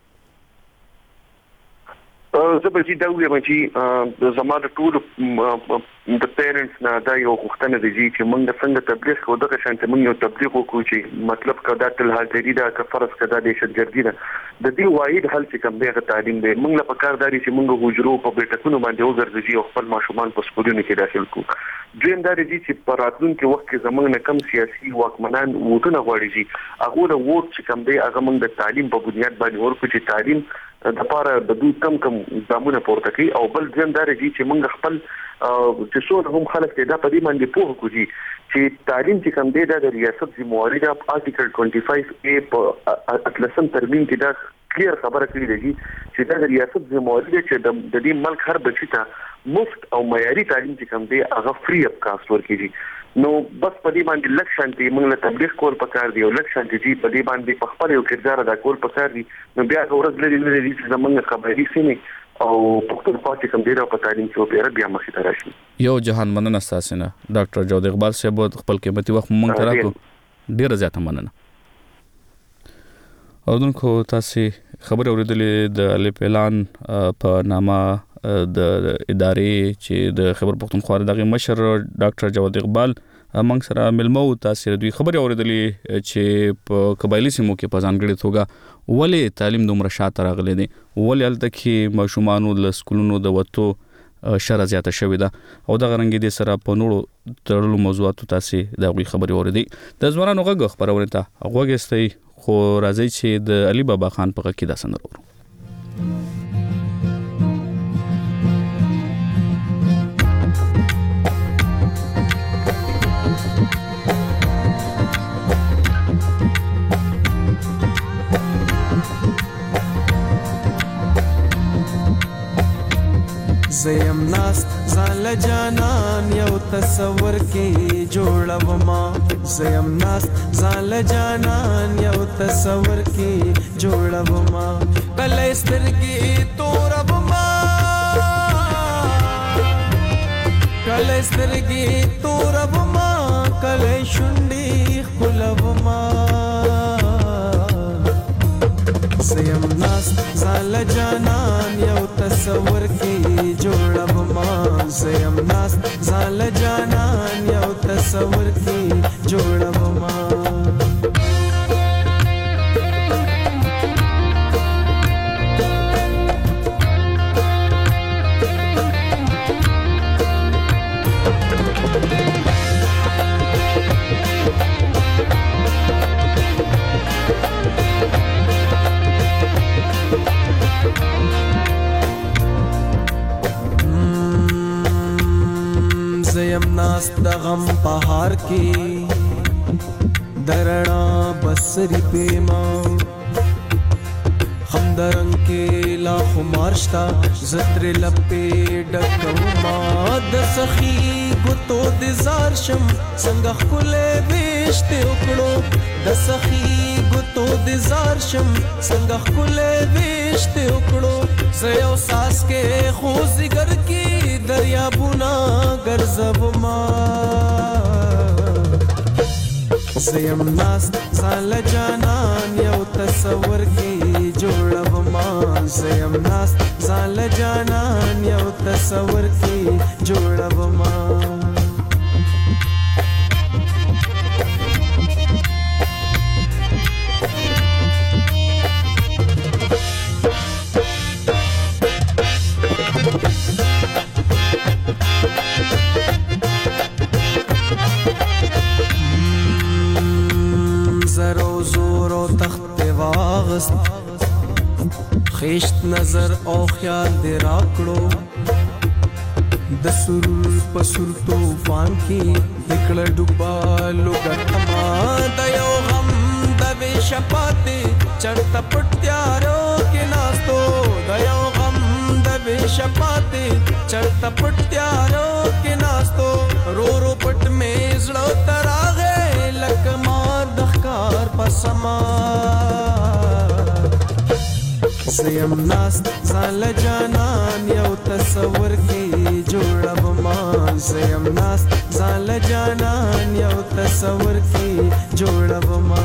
[SPEAKER 13] زه به چې دا ویم چې زموږ ټول د پیرنټس نه دا یو غوښتنه دي چې موږ څنګه تبلیغ کوو دغه شانته موږ یو تبلیغ وکړو چې مطلب کدا تل حاضری دا که فرض کدا د شتګردي ده د دې واحد حل چې کوم دی تعلیم دی موږ له پکارداري چې موږ هجرو په بیٹکونو باندې وګرځي او خپل ماشومان په سکولونو کې داخل کو دویم دا دي چې په راتلونکي وخت کې زموږ نه کم سیاسي واکمنان ووټونه غواړي هغه د ووټ چې کوم دی هغه موږ د تعلیم په بنیاد باندې ورکو چې تعلیم د پاره د دوی کم ګامونه پورته کوي او بل ځین دا رږي چې موږ خپل چې څو هم خلک دا په دې باندې پوه کوي چې تعلیم چې کوم دی د ریاست ذمہواری د آرټیکل 25A په اتلسم ترمیم کې دا کلیر خبره کړې ده چې د ریاست ذمہواری چې د دې ملک هر بچی ته مفت او معیاري تعلیم چې کوم دی هغه فری اپ کاست ورکړي نو بس په دې باندې لک شانتي موږ له تبلیغ کول پکار دی او لک شانتي چې په دې باندې په خپل یو کردار ادا کول پکار دی نو بیا ورځ لري چې زمونږ خبرې سینې او پښتونخوا چې کوم ډیره په تعلیم کې بیا مخې ته راشي.
[SPEAKER 1] یو جهان مننه تاسو نه ډاکټر جواد اقبال صاحب خپل قیمتي وخت مونږ ته راکړو ډیره زیاته مننه. اودونکو تاسو خبر اوریدلې د الف اعلان په نامه د ادارې چې د خبر پښتونخوا دغه مشر ډاکټر جواد اقبال موږ سره ملمو. تاسو دوی خبر اوریدلې چې په قبایلی سیمو کې په ځانګړي توګه ولې تعلیم دومره شاته راغلی دی، ولې هلته کې ماشومانو له سکولونو د وتو شره زیاته شوې ده او دغه رنګ دې سره په نورو تړلو موضوعاتو تاسو د هغوی خبرې اوریدې. د ځوانانو غږ خپرونه ته غوږ ایستی خو راځي چې د علي بابا خان په غږ کې دا سندره اورو.
[SPEAKER 17] زیم ناست زال جانان یو تصور کې جوړوما، زیم ناست زال جانان یو تصور کې جوړوما، کله سترګې توربما کله سترګې توربما کله شونډې خلوما، زیم ناست زال جانان یو تصور کې جوړوما، زیم ناست زال جانان یو تصور کې جوړوما. زیم ناست د غم پهار کې درنا بسری پیما، هم درنګ کې لا خمارشتا زتر لپې ډکوما، د سخی ګوتو د زار شم څنګه خلې وشته وکړو، د سخی ګوتو د زار شم څنګه خلې وشته وکړو، زيو ساس کې خو زګر کې دریابونه ګرځوما، زیم ناست زال جانان یو تصور کې جوړوما، زیم ناست زال جانان یو تصور کې جوړوما. خیشت نظر او خیال دې راکړو، د سرور په سر طوفان کې دکړه ډوبالو ګټما، د یو غم د بې شپاتې چرته پټ تیارو کې ناستو، د یو غم د بې شپاتې چرته پټ تیارو کې ناستو، رو رو پټ مې زړه ته راغی لکه مار د ښکار په سما، زیم ناست زال جانان یو تصور کې جوړوما، زیم ناست زال جانان یو تصور کې جوړوما.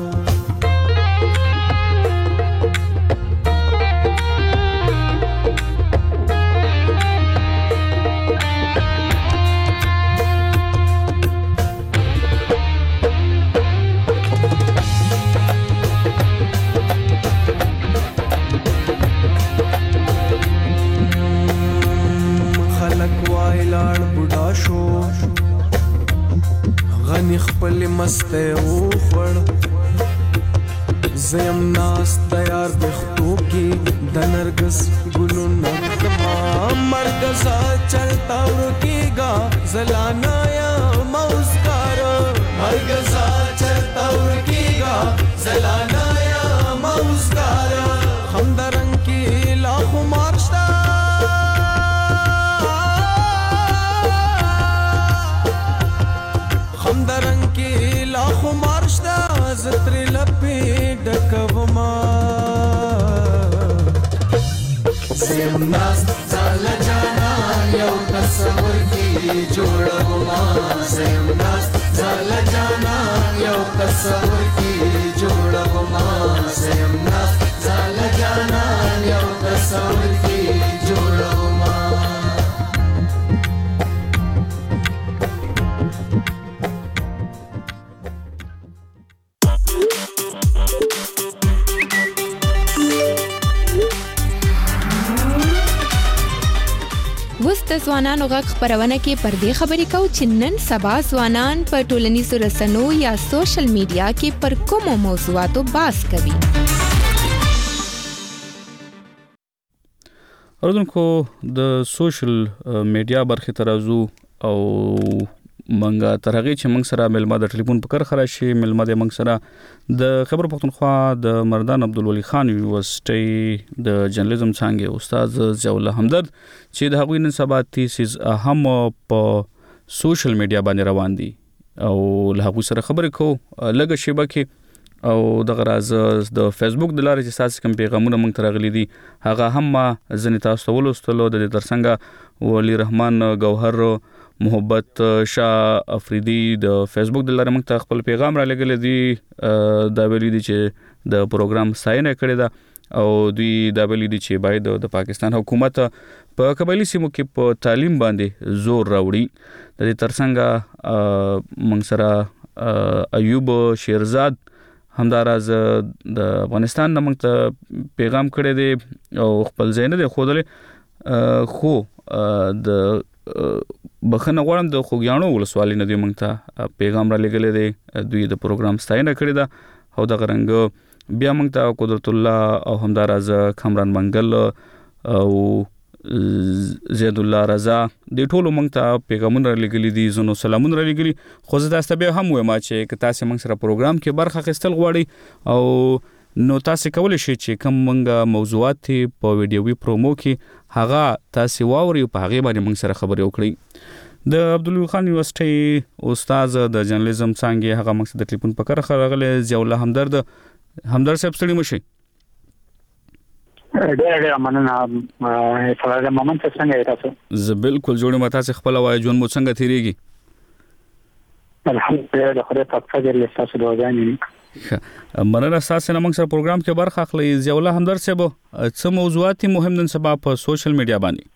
[SPEAKER 17] غنی خپل مسته او خړ، زیم ناس تیار بختو کې د نرګس ګلو نغمه، مرګزا چلتا ورکیگا زلانا یا موسکار، مرګزا چلتا ورکیگا زلانا یا موسکار، هم درنګ کې لا خمارشتا درنګ کې لا خمارشتا زتر لپې ډکوما، زیم سیمنا زال جانا یو تصور کی جوړوما سیمنا زال جانا یو تصور کی جوړوما
[SPEAKER 12] وست ځوانانو غږ خبرونه کې پر دې خبرې کوو چې نن سبا ځوانان په ټولنیزو رسنیو یا سوشل میډیا کې پر کومو موضوعاتو بحث کوي.
[SPEAKER 1] اوردونکو د سوشل میډیا برخې ترازو او منګه ترغه چې منګ سره ملما د ټلیفون په کار خراشي ملما د منګ سره د خبر پختونخوا د مردان عبدالولي خان یونیورسيټي د جرنالیزم څنګه استاد ضیاء الله همدرد چې د هغوی نن سبا تیسیز هم په سوشل میډیا باندې روان دي او له هغوی سره خبرې کوو لږه شیبه کې او د غراز د فیسبوک د لارې چې تاسو کوم پیغامونه مونږ ترغلي دي هغه هم ځنې تاسو ولوستلو د ترڅنګ ولی رحمان گوهر محبت شاه افریدي د فیسبوک د لارې موږ ته خپل پیغام را لګل دي دا ویلي دي چې د پروګرام ستاینه کړې ده او دوی دا ویلي دي چې باید د پاکستان حکومت په قبایلی سیمو کې په تعلیم باندې زور راوړي. د دې ترڅنګ موږ سره ایوب شیرزاد همداراز د افغانستان نه موږ ته پیغام کړی دی او خپل ځای نه دی ښودلی خو د بخنه غواړم د خوګیانو ولسوالۍ نه دی موږ ته پیغام را لګلې دی دوی د پروګرام ستاینه کړې ده او د غرنګ بیا موږ ته قدرت الله او همداراز کامران منګل او زید الله رضا د ټولو موږ ته پیغامونه را لګلې دي زنو سلامونه را لګلي خو زه تاسو ته هم وایم چې تاسو موږ سره پروګرام کې برخه اخیستل غواړئ او نو تاسو کولی شئ چې کوم موږ موضوعات په ویډیوي پرومو کې هغه تاسو واوري په هغه باندې موږ سره خبرې وکړئ. د عبدالولي خان یونیورسيټي استاد د جرنالیزم څنګه هغه موږ د ټلیفون په کار راغله ضیاء الله همدرد صاحب ستړي مشي.
[SPEAKER 10] ډېر مننه سره د مومنت څنګه تاسو
[SPEAKER 1] زه بالکل جوړ متا څخه خپل وای جون مو څنګه تیریږي.
[SPEAKER 10] الحمدلله د خدای پاک فضل له تاسو دوغانې
[SPEAKER 1] مننه تاسو نه موږ سره پروګرام کې برخه اخلي. ضیاء الله همدرد صاحب څه موضوعات مهم نن سبا په سوشل میډیا باندې؟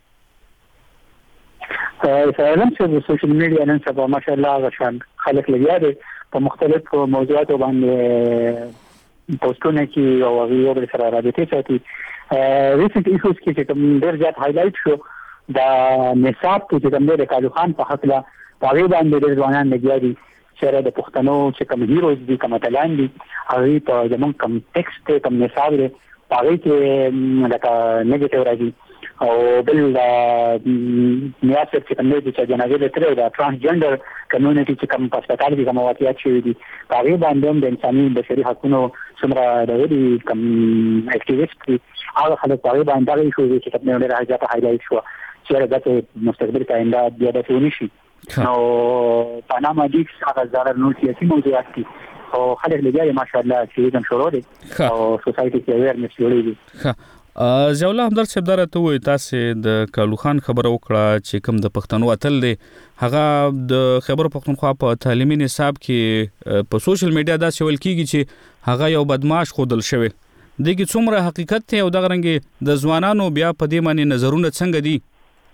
[SPEAKER 10] سلام چې سوشل میډیا نن سبا ماشاءالله غشان خلک لګیا دي په مختلفو موضوعاتو باندې پوسټونه کې او هغه بل سره رابطه ساتي. ریسنت ایشوز کې چې کوم ډېر زیات هایلایټ شو د نصاب کې چې کوم د کالو خان په حق لا هغه باندې ډېر ځوانان لګیا دي چې د پښتنو چې کوم هیروز دي کوم اتلان دي هغه په زمون کوم ټیکسټ کوم نصاب دی هغه کې لکه نیگیټیو راځي او بل نیاسر چې کوم دي چې جنازه لري دا ترانسجندر کمیونټي چې کوم په هسپتال کې کوم واقعیت شوی دي هغه باندې د انساني بشري حقوقو څومره د ویلي کوم اکټیویسټ هغه خلک هغه باندې شو چې کوم نه راځي په هایلایټ شو چې د مستقبل کاینده بیا د ټونی شي نو پاناما دیکس هغه زړه نو سیاسي موضوعات دي او خلک لګیا ماشاءالله چې کوم شروع دي او سوسايټي کې اویرنس جوړېږي.
[SPEAKER 1] ضیاء الله همدرد صاحب درته وای تاسو د کالو خان خبره وکړه چې کوم د پښتنو اتل دی هغه د خبر پښتونخوا په تعلیمي نصاب کې په سوشل میډیا داسې ول کیږي چې هغه یو بدمعاش خودل شوی دغه څومره حقیقت ته او د غرنګ د ځوانانو بیا په دې معنی نظرونه څنګه دي؟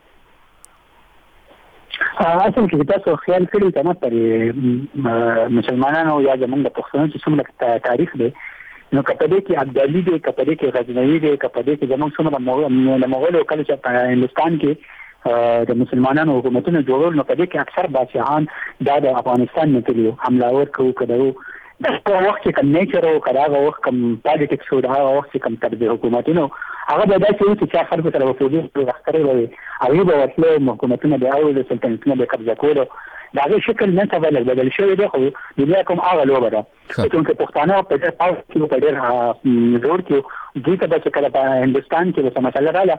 [SPEAKER 10] اصل کې تاسو خیال کړی کنه پر مسلمانانو یا زمونږ د پښتنو چې څومره تاریخ دی نو کپدې کې ابدالي دی کپدې کې غزنوي دی کپدې کې زمونږ څومره مغول کله چې په هندستان کې د مسلمانانو حکومتونه جوړول نو کپدې کې اکثر بادشاہان د افغانستان نه تلو حملاور کړو د وخت کې کوم نیچر او کراغه وخت کوم پالیټکس او دا وخت کې کوم تر حکومتونو هغه به داسې چې خلکو سره وفودي راخره وي هغه به ورته حکومتونه د اول سلطنتونه به قبضه کولو دا غي شکل نه څه بدل شوی دی خو دنیا کوم هغه لوبه ده چې پښتانه په دې پاو کې په ډېر زور کې دوی ته چې کله په هندستان کې د مسله رااله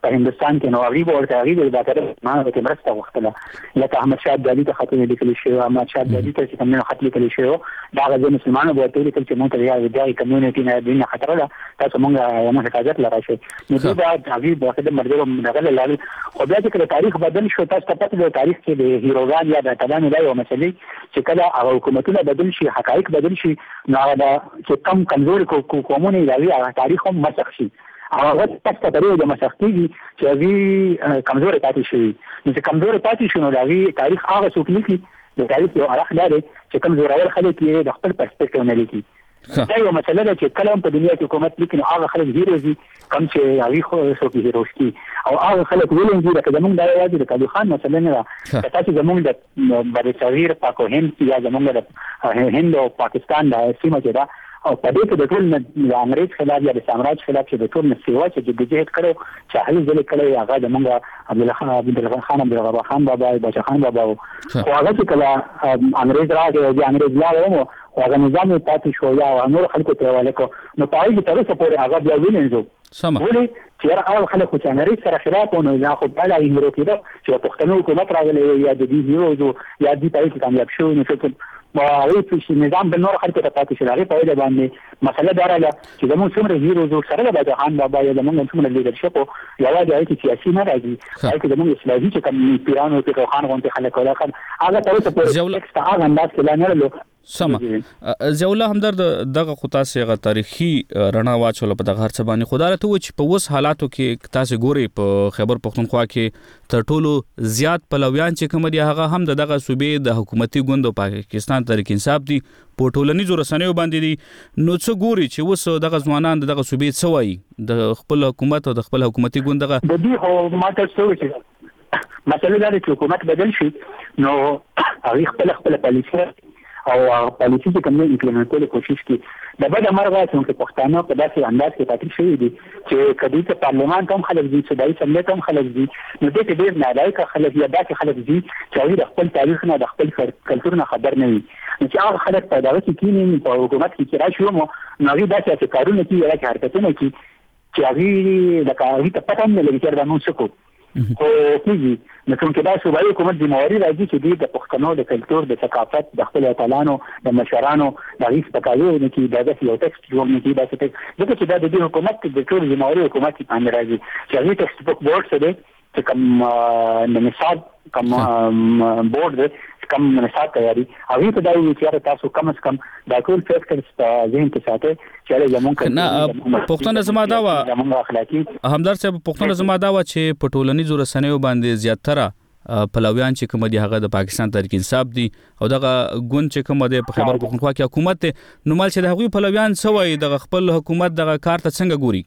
[SPEAKER 10] په هندستان کې نو هغه ورته هغه د ډاکټر ما ته مرسته وغوښتله لکه احمد شاه ابدالي ته خط لیکل شوی احمد شاه ابدالي ته چې کوم خط لیکل شوی دا غوښتل مسلمانانو به ټول چې مونږ ته یې د کمیونټي نه دینه خطر ده تاسو مونږه یو حفاظت لراشي نو دا د هغه د مرګ دغه لاله خو بیا چې تاریخ بدل شو تاسو ته پته د تاریخ کې د هیروګان یا د اتلانو دا یو مسلې چې کله هغه حکومتونه بدل شي حقایق بدل شي نو دا چې کم کمزوري قومونه لري هغه تاریخ هم مسخ شي هغه تاسو ته د مسختي چې هغه کمزوري پاتې شي نو چې کمزوري پاتې شي نو دا تاریخ هغه څوک لیکي د تاریخ یو اړخ لري چې کمزوري اول خلک یې د خپل پرسپیکټیو نه لیکي دا یو مسله ده چې کله په دنیا کې حکومت لیکي نو هغه خلک هیروزي کم چې هغه خو څوک هیروشتي او هغه خلک ویلنځي دا زمونږ د یوازې د کالو خان مسله نه ده تاسو زمونږ د بر صغیر پاکو هند یا زمونږ د هند او پاکستان د سیمه کې دا او په دې کې د ټول د انګریز خلاف یا د سامراج خلاف چې د ټول نسیوا چې د جهاد کړو چې هغه ځل کړو هغه د مونږ عبدالله خان بابا بچا خان بابا او هغه چې کله انګریز راغی او د انګریز لاله او هغه نظام پاتې شو یا نور خلکو ته ولیکو نو په دې تر څه پورې هغه بیا وینځو ولې چې هغه خلکو چې انګریز سره خلاف او نه خو بل یې ورو کېده چې پښتنو حکومت راغلی یا د دې هیروز یا د پای کې کامیاب شو نو څه ما هیڅ نظام د نور خلکو ته پاتې شي هغه په دې باندې مسله دراله چې زموږ څومره هیروز سره د جهان بابا یا زموږ څومره لیدرشپ او یوازې هغه چې سیاسي نه راځي هغه زموږ اسلامي چې کوم پیرانو په خان غونډه خلک ولا خان هغه تر څه پورې هغه انداز کې لا نه
[SPEAKER 1] سمه زوله همدرد دغه خطا سیغه تاریخي رڼا واچول په دغه هرڅ باندې خدای ته و چې په وس حالاتو کې تاسو ګوري په خیبر پختونخوا کې تر ټولو زیات پلویان چې کوم دي هغه هم دغه صوبې د حکومتي ګوند او پاکستان تحریک انصاف دي په ټولنیزو رسنیو باندې دي نو څه ګوري چې وس دغه ځوانان دغه صوبې څه وایي د خپل حکومت او د خپل حکومتي ګوند دغه
[SPEAKER 10] د دې هو ماته څه وایي مسله دا چې حکومت بدل شي نو هغه خپل پالیسي او پالیسي چې کوم امپلیمنټ کولو کوشش کوي د بده مرغه چې پښتانه په داسې انداز کې پاتې شوی دي چې کدی ته پارلمان هم خلک دي چې دای سملت هم خلک دي نو دې کې ډېر نالایق خلک یا داسې خلک دي چې د خپل تاریخ نه د خپل کلچر نه خبر نه وي چې هغه خلک په دغه کې کینی په حکومت کې راشي مو نو دا چې کارونه کوي یا حرکتونه کوي چې هغه د کاري ته پټه نه لري چې دا نو څه خو کیږي نو کوم کې دا صوبایي حکومت د مواري راځي چې د پښتنو د کلچر د ثقافت د خپل اتلانو د مشرانو د هیڅ پکایو نه کې د یو ټیکسټ جوړ نه کې دا څه چې د حکومت د ټول د مواري حکومت باندې راځي چې هغه ټیکسټ بوک بورډ څه دی چې کوم د نصاب کوم بورډ کم نصاب تیاری هغه ته دا وی چې تاسو کم از کم دا ټول فیکټرز په ذهن کې ساتئ چې زمونږ
[SPEAKER 1] نه پښتون زما دا و همدار صاحب پښتون زما دا و چې په ټولنیزو رسنیو باندې زیاتره پلویان چې کوم دي هغه د پاکستان تحریک انصاف دي او دغه ګوند چې کوم دی په خیبر پختونخوا کې حکومت نو مال چې دغه پلویان سوي دغه خپل حکومت دغه کار ته څنګه ګوري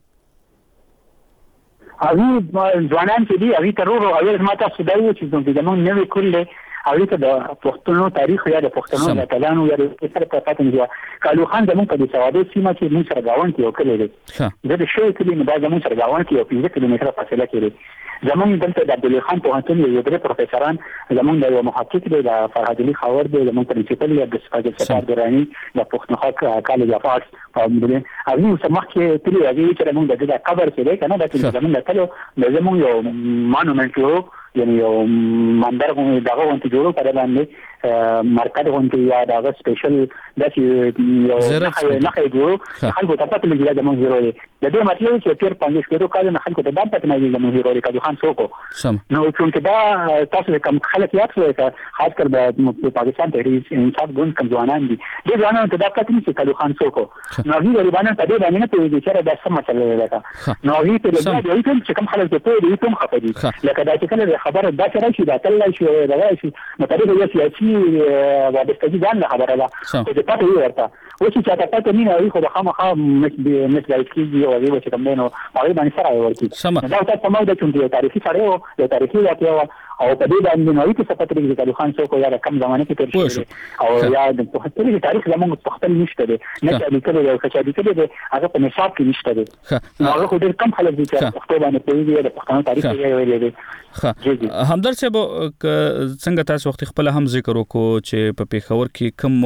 [SPEAKER 10] هغه ځوانان چې دي هغه ترور او هغه ماته سودایو چې زموږ نوې کول هغه ته د پښتنو تاریخ یا د پښتنو د اتلانو یا د سره په پاتې دی کالو خان زموږ په سوادي سیمه کې موږ سره گاون کې وکړل دي د شوی کې نه دا زموږ سره گاون کې او 15 کیلومتره فاصله کې زموږ دلته د عبدالله خان په هنتون یو درې پروفیسوران زموږ د یو محقق دی د فرهاد علي خاور دی زموږ پرنسپل یا د سپاجل درانی د پښتونخوا کالج اف آرټس په مدرن هغه سمخ کې تری هغه چې موږ د قبر څخه دی کنه د زموږ د کلو د زموږ یو مانومنت یعنی یو مندر دغه وانت جوړو پر باندې مرکز وانت یا دغه سپیشل د یو نه جوړو خلکو ته پته لګیږي د موږ ضروري د دې مطلب چې تیر 15 کېدو کال نه خلکو ته دا پته نه لګیږي موږ ضروري کډو خان څوک نو چې دا تاسو کوم خلک یاد شوی خاص کر د پاکستان تحریک انصاف ګوند کوم ځوانان دي د ځوانانو ته دا پته نشي کډو خان څوک نو هغه غریبانو ته دې باندې نه پیږي چې دا څه مسله ده نو هغه ته دا یو چې کوم خلک ته دې کوم خپدي لکه دا چې کله خبره دا چې راشي دا تل شي دا راشي نو په دې یو سیاسي وابستګي ځان خبره ده چې پته یې ورته او چې تاسو ته نه وي خو د خامخا مثل کیږي او هغه چې کوم نو هغه باندې سره ورته دا تاسو مو د چونډي تاریخي سره او تاریخي واقعي او په دې باندې نو چې څه پته لري چې خان څوک یا کم زمانه کې تیر شي او یا د پښتني تاریخ زموږ په خپل نشته دي نه چې لیکل او چې لیکل دي هغه په نصاب کې نشته دي نو هغه خو ډېر کم خلک دي چې په باندې پیږي د پښتنو تاریخ یې ویلي دي همدار صاحب څنګه تاسو وخت خپل هم ذکر وکړو چې په پیښور کې کوم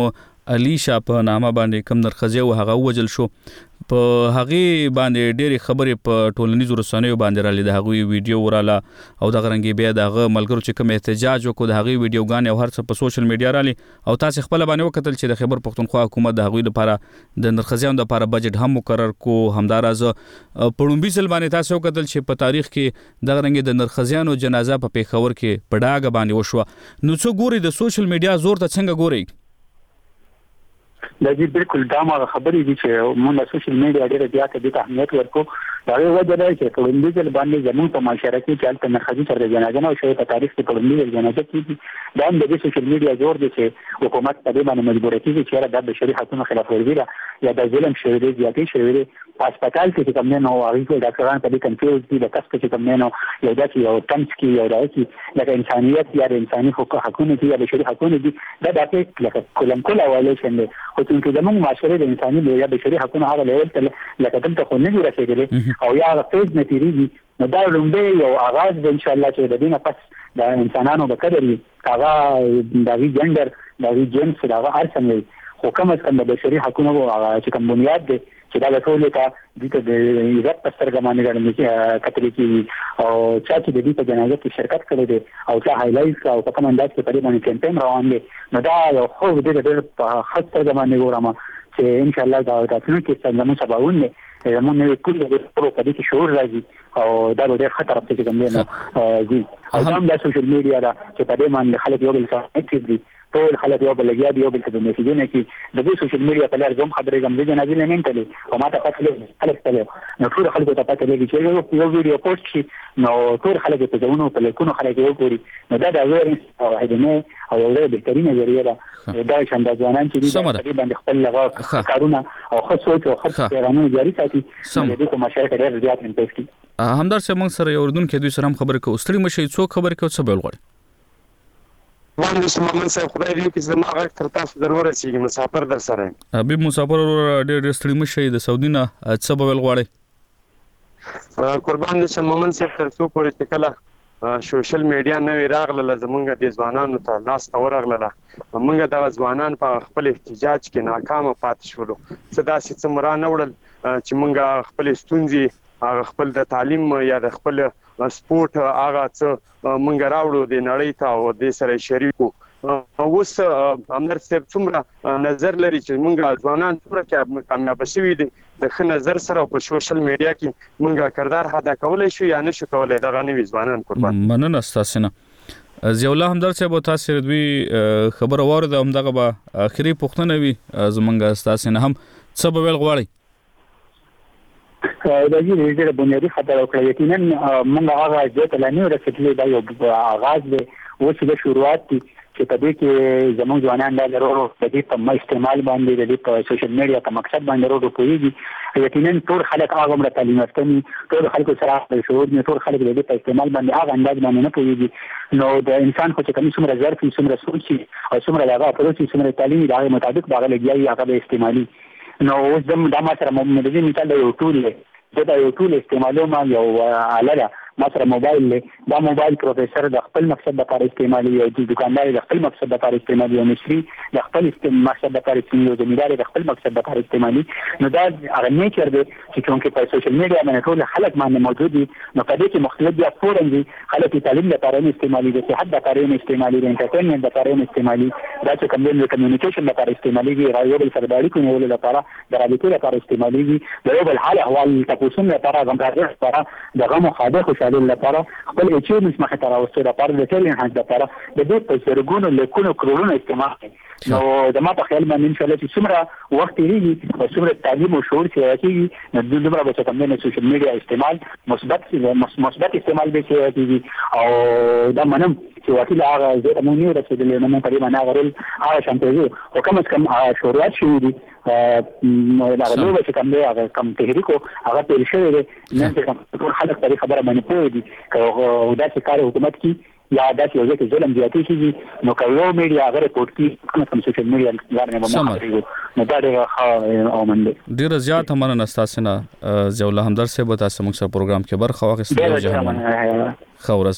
[SPEAKER 1] الیشا په نامه باندې کم نرخزی او هغه وجل شو په هغه باندې ډېری خبرې په ټولنیزو رسنیو باندې را لیده هغه ویډیو وراله او د غرنګي بیا دغه ملګرو چې کوم احتجاج وکړ د هغه ویډیوګان او هر څه په سوشل میډیا را لې او تاسو خپل باندې وکتل چې د خیبر پختونخوا حکومت د هغه لپاره د نرخزیانو لپاره بجټ هم مقرر کو همدارز پړومبي سل باندې تاسو وکتل چې په تاریخ کې د غرنګي د نرخزیانو جنازه په پیښور کې پډاګ باندې وشو نو څو ګوري د سوشل میډیا زور ته څنګه ګوري
[SPEAKER 10] دا دې بالکل دا ما خبرې دي چې موږ د سوشل میډیا ډېر زیات د اهمیت ورکو دا یو وجه ده چې پړومبي ځل باندې زموږ په معاشره کې چې البته نرخزي سره جنازه نه شوی په تاریخ کې پړومبي ځل جنازه کیږي دا هم د سوشل میډیا زور دی چې حکومت په دې باندې مجبور کیږي چې د بشري حقوقو خلاف ورزي ده یا د ظلم شوی دی زیاتې شوی دی په هسپتال کې چې کوم نه نو هغه ډاکټران په دې کنفیوز دي د کس چې کوم نه نو یو داسې یو تنس کې یو داسې لکه انسانيت یا د انساني حقوقو دي یا بشري حقوقو دي دا داسې لکه کلم کول اولېشن دی خو چې زموږ معاشره د انساني یا بشري حقوقو هغه لیول ته لکه دلته خو نه دي رسیدلي او یا فیز نتیریږي نو دا لومبه یو آغاز دی ان شاء الله چې د دې نه پس د انسانانو به قدر وي هغه د وی جندر د وی جنس دا هر څه خو کوم از کوم د بشري حقوقو چې کوم بنیاد دی چې دا ټول ته د عزت په سترګه باندې ګڼل کتل کېږي او چې د دې په جنازه کې شرکت کړی دی او چې هایلایټ او په کوم انداز کې په دې باندې کمپاین روان دی نو دا یو خو د دې په خاص ځای باندې ګورم چې ان شاء الله دا راتلونکي کې څنګه سباون نه زمونږ نوې ټول د پرو په دې کې شعور راځي او دا ډېر خطر په کې کوم نه دي او هم د سوشل میډیا دا چې په دې باندې خلک یو بل سره اکټیو ټول خلک یو بل لګیا دي یو بل ته میسجونه کې د دې سوشل میډیا په لار زوم خبرې کوم د جنازې نه منټلې او ما ته پته لګي خلک ته نو ټول خلک ته پته لګي چې یو ویډیو پوسټ شي نو ټول خلک په ځونو په لیکونو خلک یو ګوري نو دا د ویرنس او هدنه او یو ډېر بهترینه ذریعہ ده دا شاند ځوانان چې دې باندې خپل لغا کارونه او خاصو او خاص پیغامونه جاری ساتي د دې په مشارکت ډېر زیات انپېس کی
[SPEAKER 1] همدار سره موږ سره یو اردن کې دوی سره خبرې کوو ستړي مشي څو خبرې کوي څه بل غواړي
[SPEAKER 18] باندې سمون صاحب خدای دې کې زما غږ تر تاسو ضرور رسیږي مسافر در سره
[SPEAKER 1] حبيب مسافر ډېر ستړي مشي د سعودي نه څه بل غواړي
[SPEAKER 18] قربان دې سمون صاحب تر څو پورې چې کله سوشل میډیا نوې راغله زمونږ د ځوانانو ته لاس ته ورغله موږ د ځوانان په خپل احتجاج کې ناکام پاتې شولو څه داسې څه مرانه وړل چې موږ خپل ستونزې خپل د تعلیم یا د خپل سپورت هغه څه موږ راوړو د نړۍ ته او د سره شریکو اوس امر صاحب څومره نظر لري چې موږ ځوانان څومره کامیاب شوي دي د ښه نظر سره په سوشل میډیا کې موږ کردار ادا کولای شو یا نشو کولای دغه نوي ځوانان قربان
[SPEAKER 1] مننه تاسو نه زیاوله همدار صاحب تاسو دوی خبر اورده هم دغه به اخري پوښتنه وي زمونږ تاسو نه هم څه به ویل غواړي
[SPEAKER 10] دا ډېر بنیادی خبره وکړه یقینا موږ هغه ځای ته نه رسېدلې دا یو آغاز دی اوس د شروعات دي چې په دې کې زموږ ځوانان د ضرورو د دې په استعمال باندې د دې په سوشل میډیا په مقصد باندې ورو کوي یقینا ټول خلک هغه عمر تعلیم یافتني ټول خلک سره د شعور نه ټول خلک د دې په استعمال باندې هغه انداز باندې نه کوي نو د انسان خو چې کوم څومره ظرف څومره سوچي او څومره هغه پروسې څومره تعلیمي د مطابق هغه لګیایي هغه به استعمالي نو اوس د ما سره مدرسې مثال د یو ټول دا یو ټول استعمالوم یو آله ما سره موبایل له دا موبایل پروفیسور د خپل مقصد لپاره استعمالي او د دکاندار د خپل مقصد لپاره استعمالي او مشري د خپل مقصد لپاره استعمالي او زمیندار د خپل مقصد لپاره استعمالي نو دا هغه نیچر دی چې څنګه په سوشل میډیا باندې ټول خلک باندې موجود دي نو په دې کې مختلف دي فورم دي خلک تعلیم لپاره استعمالي دي صحت لپاره استعمالي دي انټرټینمنت لپاره استعمالي دا چې کوم د کمیونیکیشن لپاره استعمالي دي رايو بل سره د اړیکو نیولو لپاره د رابطې لپاره استعمالي دي د یو بل حال احوال تاسو لپاره غمراضي لپاره دغه مخاطب خوشاله لپاره خپل اچیومنټس مخه تر اوسه لپاره د ټیلنټ هڅه لپاره د دې په زرګونو لیکونو کرونو استعمال نو د ما په خیال باندې ان شاء الله چې څومره وخت یې او څومره تعلیم او شعور چې راځي نو د دومره به کوم نه سوشل میډیا استعمال مثبت استعمال به کیږي او دا منم چې واقعي هغه زه مونږ نه رسیدلې نو په دې باندې غوړل هغه شانتي او کوم څه شروعات شوې دي دا نو چې کوم دی هغه کوم تحریکو هغه پیل شوی دی نن ټول خلک په خبره باندې پوه دي او دا چې کار حکومت کی یا دا چې یو ځکه ظلم زیاتی کیږي نو کله میډیا هغه رپورټ کی کوم سوشل میډیا لپاره نه نو دا ډېر او منډه
[SPEAKER 1] ډېر زیات مننه تاسو نه زیاوله همدار صاحب تاسو موږ سره پروګرام کې برخه واخیستل خورز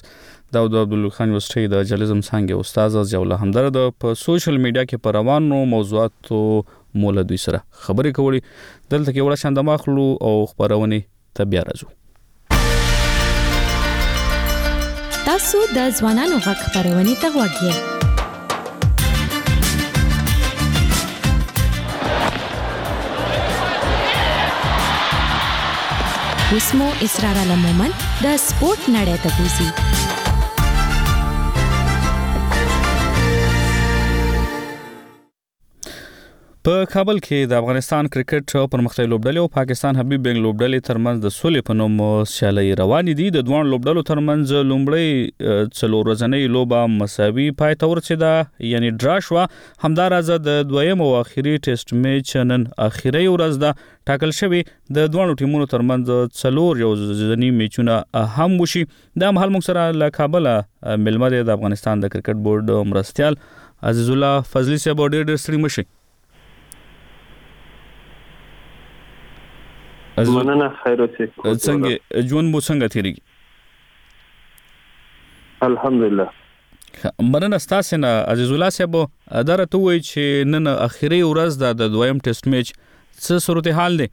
[SPEAKER 1] داود عبدالله خان یونیورسيټي د جرنالیزم څانګې استاد جوله همدرد په سوشل میډیا کې پر روانو موضوعاتو مولا دوی سره خبرې کولې. دلته کې وړه شاند ماخلو او خبرونه ته بیا راځو.
[SPEAKER 12] تاسو د ځوانانو غږ خبرونه ته وګورئ. اسمو اسرار علمومن د سپورت نړۍ ته بوزي.
[SPEAKER 1] په کابل کې د افغانستان کرکټ پرمختللي لوبډلې او پاکستان حبیب بنګ لوبډلې ترمنځ د سولې په نوم سیالي روانې دي. د دوه لوبډلو ترمنځ لومړی څلور ورځنۍ لوبه مساوي پای ته ورسېده یعنی ډرا شوه. همداراز د دویم او اخیری ټیسټ میچ نن اخیری ورځ ده ټاکل شوی. د دوه ټیمونو ترمنځ څلور یو ځنی میچونه هم وشي. د مهال موږ سره له کابل ملمه د افغانستان د کرکټ بورډ مرستيال عزیز الله فضلی صاحب ډېر ستړي مشي.
[SPEAKER 19] مننه خیر اوسئ.
[SPEAKER 1] څنګه ژوند مو څنګه تیریږي؟
[SPEAKER 19] الحمدلله.
[SPEAKER 1] مننه ستاسو نه عزیز الله صاحب. درته وایي چې نن اخیری ورځ د دویم ټیسټ میچ څه صورتحال دی؟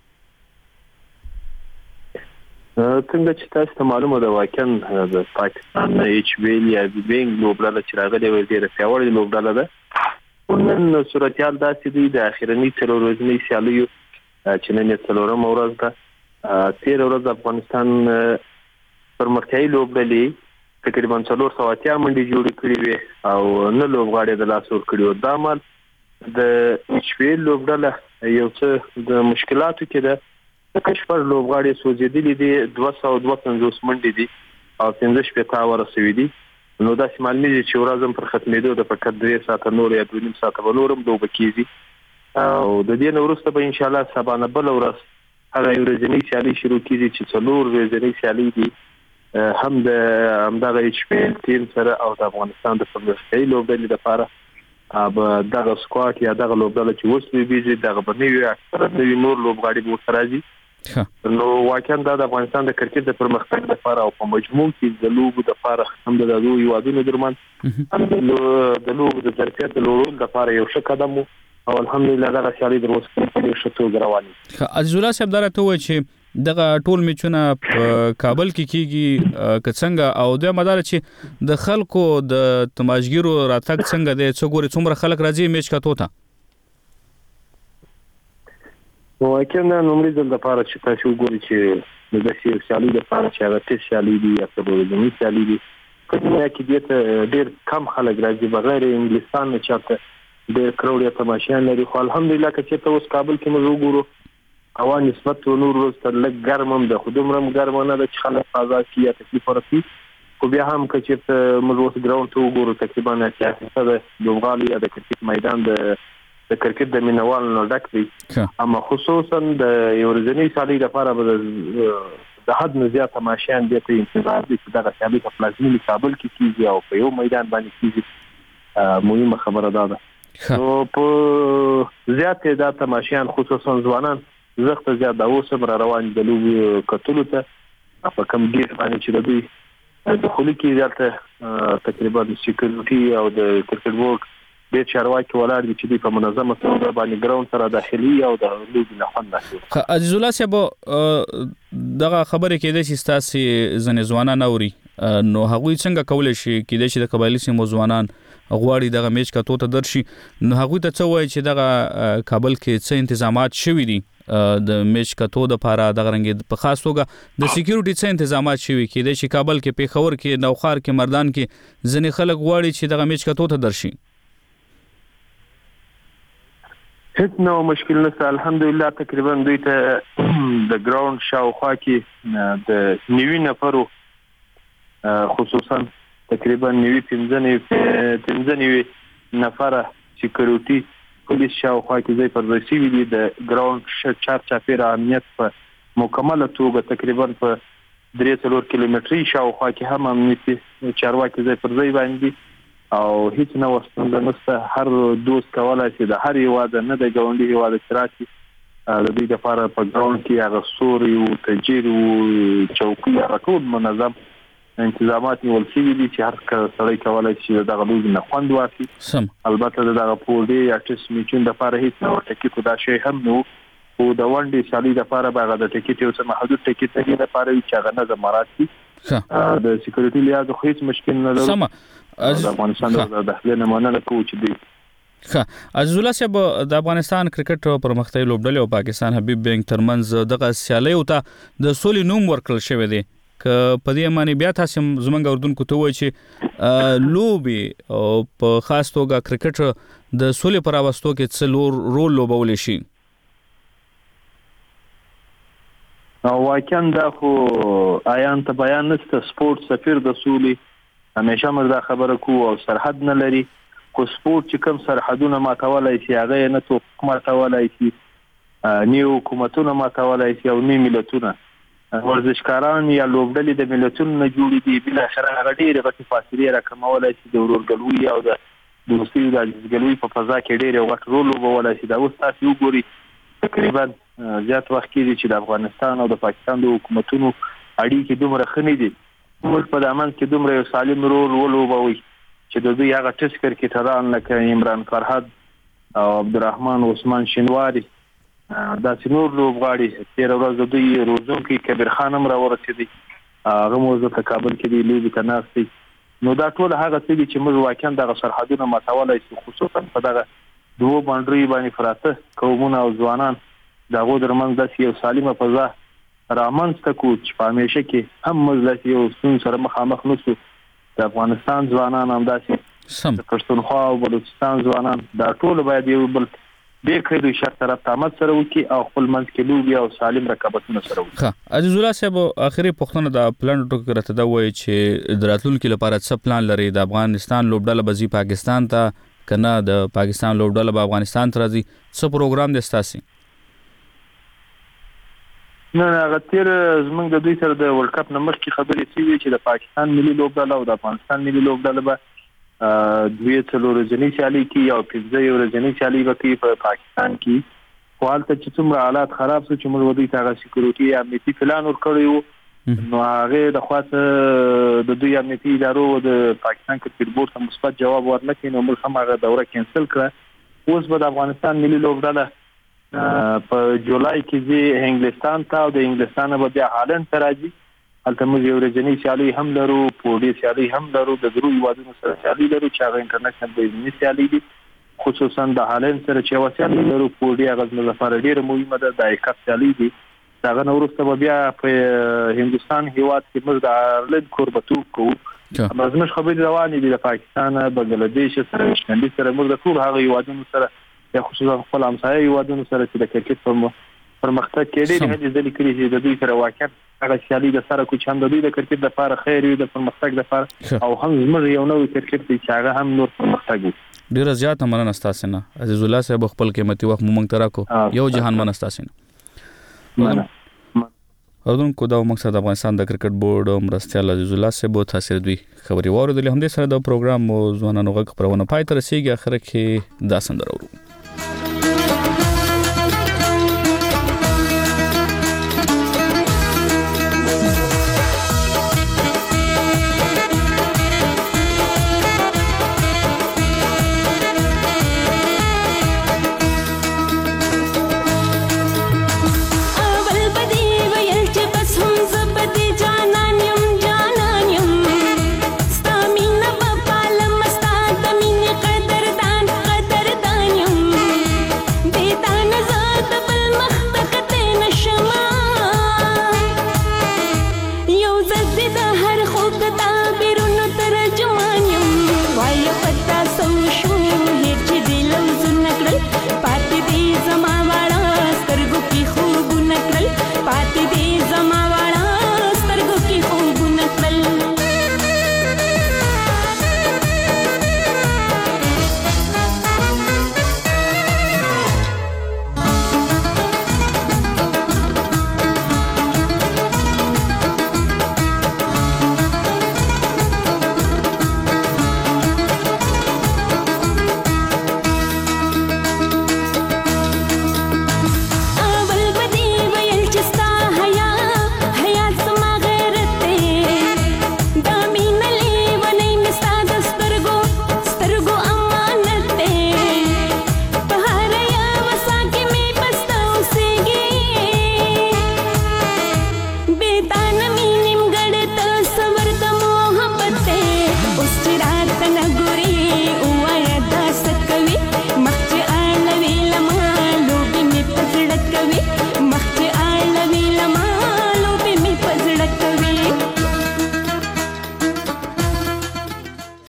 [SPEAKER 19] څنګه چې تاسو ته معلومه ده واقعا د پاکستان ایچ ویل یا بینګ لوبډله چې راغلې وي ډېره پیاوړې لوبډله ده. نن صورتحال داسې دی د اخیرنۍ څلور ورځنۍ سیالیو چې نن یې څلورم ورځ ده. تیر ورځ افغانستان پرمختیایي لوبډلې تقریبا 480 منډې جوړې کړې وي او نه لوبغاړي د لاس ور کړی. دا مال د ایچ پی ایل لوبډله یو څه د مشکلاتو کې ده. کشفر لوبغاړي سوځېدلي دي 252 منډې دي او 15 ورسوي دي. نو دا معلومیږي چې ورځم پر ختمېدو د فقط 3 ساعته نور یا 2 ساعته نورم لوبه کیږي او د دې نو وروسته به ان شاء الله سبا نه بل ورځ هغه ورځنی سیالي شروع کیږي چې څلور ورځنی سیالي دي هم د همدغه ایچ پی ایل ټیم سره او د افغانستان د پرمختیایي لوبډلې لپاره اب دغه سکواډ یا دغه لوبډله چې اوس ویږي دغه باندې اکثر د نور لوبغاړي به سره راځي. نو واقعا د افغانستان د کرکټ د پرمختګ لپاره او په مجموع کې د لوبو لپاره هم د دوه یوادونو درمن د لوبو د ظرفیت لوړولو لپاره یو ښه قدم او الحمدلله دا سیالي د اوس په شتو غرواني.
[SPEAKER 1] عزیز الله صاحب درته وایي چې دغه ټول میچونه په کابل کې کیږي کڅنګ او د مدار چې د خلکو د تماشګرو راتګ څنګه د څوګوري څومره خلک راځي میچ کاتو ته؟
[SPEAKER 19] واکه نه نومري د لپاره چې تاسو وګورئ چې د دې سیالي لپاره چې هغه ټیسټ سیالي دي یا په ورځنی سیالي دي کله کې ډېر کم خلک راځي بغیر انګلستان نه چاته د کروڑیا تماشیان لري. خو الحمدلله چې ته اوس کابل کې موږ وګورو هوا نسبت نور ورځ تر لږ ګرمم د خودمرم ګرمانه د خلک فضا کې یا تکلیف ورسي. خو بیا هم چې موږ اوس ګراوند ته وګورو تقریبا 80% د لوبغاړي یا د کرکټ میدان د کرکټ د مینوال نو ډک دی. اما خصوصا د ورځنی سیالي لپاره د حد نه زیات تماشیان د انتظار دي چې دغه سیالي په پلازمینی کابل کې کیږي او په یو میدان باندې کیږي. مهمه خبره ده نو په زیات تعداد تماشیان خصوصا ځوانان زخت زیات د اوسم روان د لوبو کتلو ته په کم ګیر باندې چې د دوی د خولي کې زیاته تقریبا د سکیورټي او د کرکټ بورډ د چارواکي ولاړ دي چې په منظمه توګه باندې ګراوند سره داخلي او د لوبي نه خوند اخلي.
[SPEAKER 1] عزیز الله صاحب دغه خبره کې د چې تاسو ځنې ځوانان اوري نو هغه څنګه کولای شي کې د قبایلی سیمو ځوانان غواړي دغه میچ کاتو ته درشي نو هغه ته څه وایي چې دغه کابل کې څه تنظیمات شوي دي د میچ کاتو د لپاره دغه رنګ په خاص توګه د سکیورټي څه تنظیمات شوي کې د کابل کې پیښور کې نوخار کې مردان کې ځنې خلک غواړي چې دغه میچ کاتو ته درشي؟
[SPEAKER 19] هیڅ نو مشکل نشته الحمدلله. تقریبا دوی ته د ګراوند شاوخوا کې د نیوی نفرو خصوصا تقریبا 95 نفره سکیورټي پولیس شاوخوا کې ځای پر ځای شوي دي. د ګراوند چارچاپیره امنیت په مکمله توګه تقریبا په 3 کیلومتري شاوخوا کې هم امنیتي چارواکي ځای پر ځای باندې او هیڅ نه وستنده نشته. هر دوست کولای شي د هر یو واده نه د ګاونډي هیواد اشتراکي د دې لپاره په ګراوند کې هغه سوري او تجیر او چوکۍ هغه ټول منظم انتظامات نیول شوي دي چې هر سړی کولای شي دغه لوبې نه خوند واخلي. البته دغه پوډي یا ټیسټ میچون د لپاره هیڅ نو ټیکټ دا شی هم نو او د ونډې سالي د لپاره باغ د ټیکټ یو څه محدود ټیکټ دی د لپاره چې هغه نه زمارات دي. د سکیورټي لحاظ خو هیڅ مشکل نه لري. د افغانستان د داخلي نمونه کوم چې دی
[SPEAKER 1] عزیز الله صاحب د افغانستان کرکټ پرمختللي لوبډلې او پاکستان حبیب بینک ترمنځ دغه سیالي او ته د سولې نوم ورکړل شوی دی ک په دې معنی بیا تاسو زمونږ اردن کو ته وای چې لوبي او په خاص توګه کرکټ د سولې پر واستو کې څلور رول لوبول شي.
[SPEAKER 19] او واکن دا خو آیان ته بیان نشته. سپورت سفیر د سولې همیشه مردا خبره کو او سرحد نه لري. کو سپورت چې کوم سرحدونه ماتولای شي هغه نه تو ماتولای شي نیو حکومتونه ماتولای شي او نه ملتونه. ورزشکاران یا لوبډلې د ملتونو نه جوړې دي بل اخر هغه ډېرې غټي فاصله راکمولای شي د ورورګلوي او د دوستي د عزیزګلوي په فضا کې ډېرې غټ رول لوبولای شي. دا اوس تاسو وګورئ تقریبا زیات وخت کې چې د افغانستان او د پاکستان د حکومتونو اړیکې دومره خنې دي. موږ په دامن کې دومره یو سالم رول ولوبوي چې د دوی هغه ټیسټ کرکټران لکه عمران فرهاد او عبدالرحمن عثمان شینواری دا څنور لوبغاړي تیر ورځ د دوی روزونکي کبیر خان هم راورسېدي هغه موږ په کابل کې دی لوبي تناستي. نو دا ټول هغه څه چې موږ واقعا د سرحدونو ماتولای شي خصوصا په دغه دوه باندې باندې فراته قومونه او ځوانان دغه درمن د یو سالمه فضا رامنځته کو چې په همیشه کې هم موږ یو څون سره مخامخ نشو. د افغانستان ځوانان هم داسې د پښتونخوا او بلوچستان ځوانان دا ټول باید یو بل ډېر کړي شرط طرف تامت سره وکي او خپل منځ کې لوبي او سالم رقابتونه سره وکي.
[SPEAKER 1] عزیز الله صاحب اخري پښتنه د پلان ټوکر ته دا وایي چې د راتلونکو لپاره څه پلان لري د افغانستان لوبډله بزي پاکستان ته کنه د پاکستان لوبډله په افغانستان ته راځي څه پروګرام دي ستاسو؟
[SPEAKER 19] نه هغه تیر زمونږ د دوی سره د ورلد کپ نمبر کې خبرې شوې چې د پاکستان ملي لوبډله او د افغانستان ملي لوبډله به دوی څلور ورځې سیالي کې او 15 ورځې سیالي وکړي په پاکستان کې. خو حالت چې څومره حالات خراب شو چې موږ ودی ته سکیورټي امنیتي پلان ورکړیو نو هغه د خاصه د دوی امنیتي ادارو د پاکستان کرکټ بورډ ته مثبت جواب ورنکړي نو موږ هم هغه دوره کینسل کړه. اوس به د افغانستان ملي لوبډله په جولای کې چې انګلستان ته او د انګلستان به بیا هالند ته راځي. هلته موږ یو ورځنی سیالي هم لرو پوډي سیالي هم لرو د درو یوادونو سره سیالي لرو چې هغه انټرنیشنل بیزنس سیالي دي خصوصا د هالند سره چې وسیالي لرو پوډي هغه د لپاره ډیره مهمه ده د ایکاپ سیالي دي. دا غن ورسته بیا په هندستان هیواد کې موږ د هالند کوربتو کوو. زموږ خبرې روانې دي د پاکستان بنگلاديش سره شمالي سره موږ د ټول هغه یوادونو سره یا خصوصا خپل همسایه یوادونو سره چې د کرکټ پر مختګ کې ډېر هڅې ځلې کړې چې د دوی سره واقعا هغه سیالي د سره کو چې هم د دوی د کرکټ لپاره خیر وي د پرمختګ لپاره او هم زموږ یو نوې کرکټ چې هغه هم نور پرمختګ وي.
[SPEAKER 1] ډېر زیات مننه تاسو نه عزیز الله صاحب خپل قیمتي وخت مونږ ته راکو یو جهان مننه تاسو نه. اردن کو دا مقصد افغانستان د کرکټ بورډ مرستيال عزیز الله صاحب تاسو دوی خبري واره د هم دې سره د پروګرام ځوانانو غږ خبرونه پای تر رسیدي اخر کې دا سندره ورو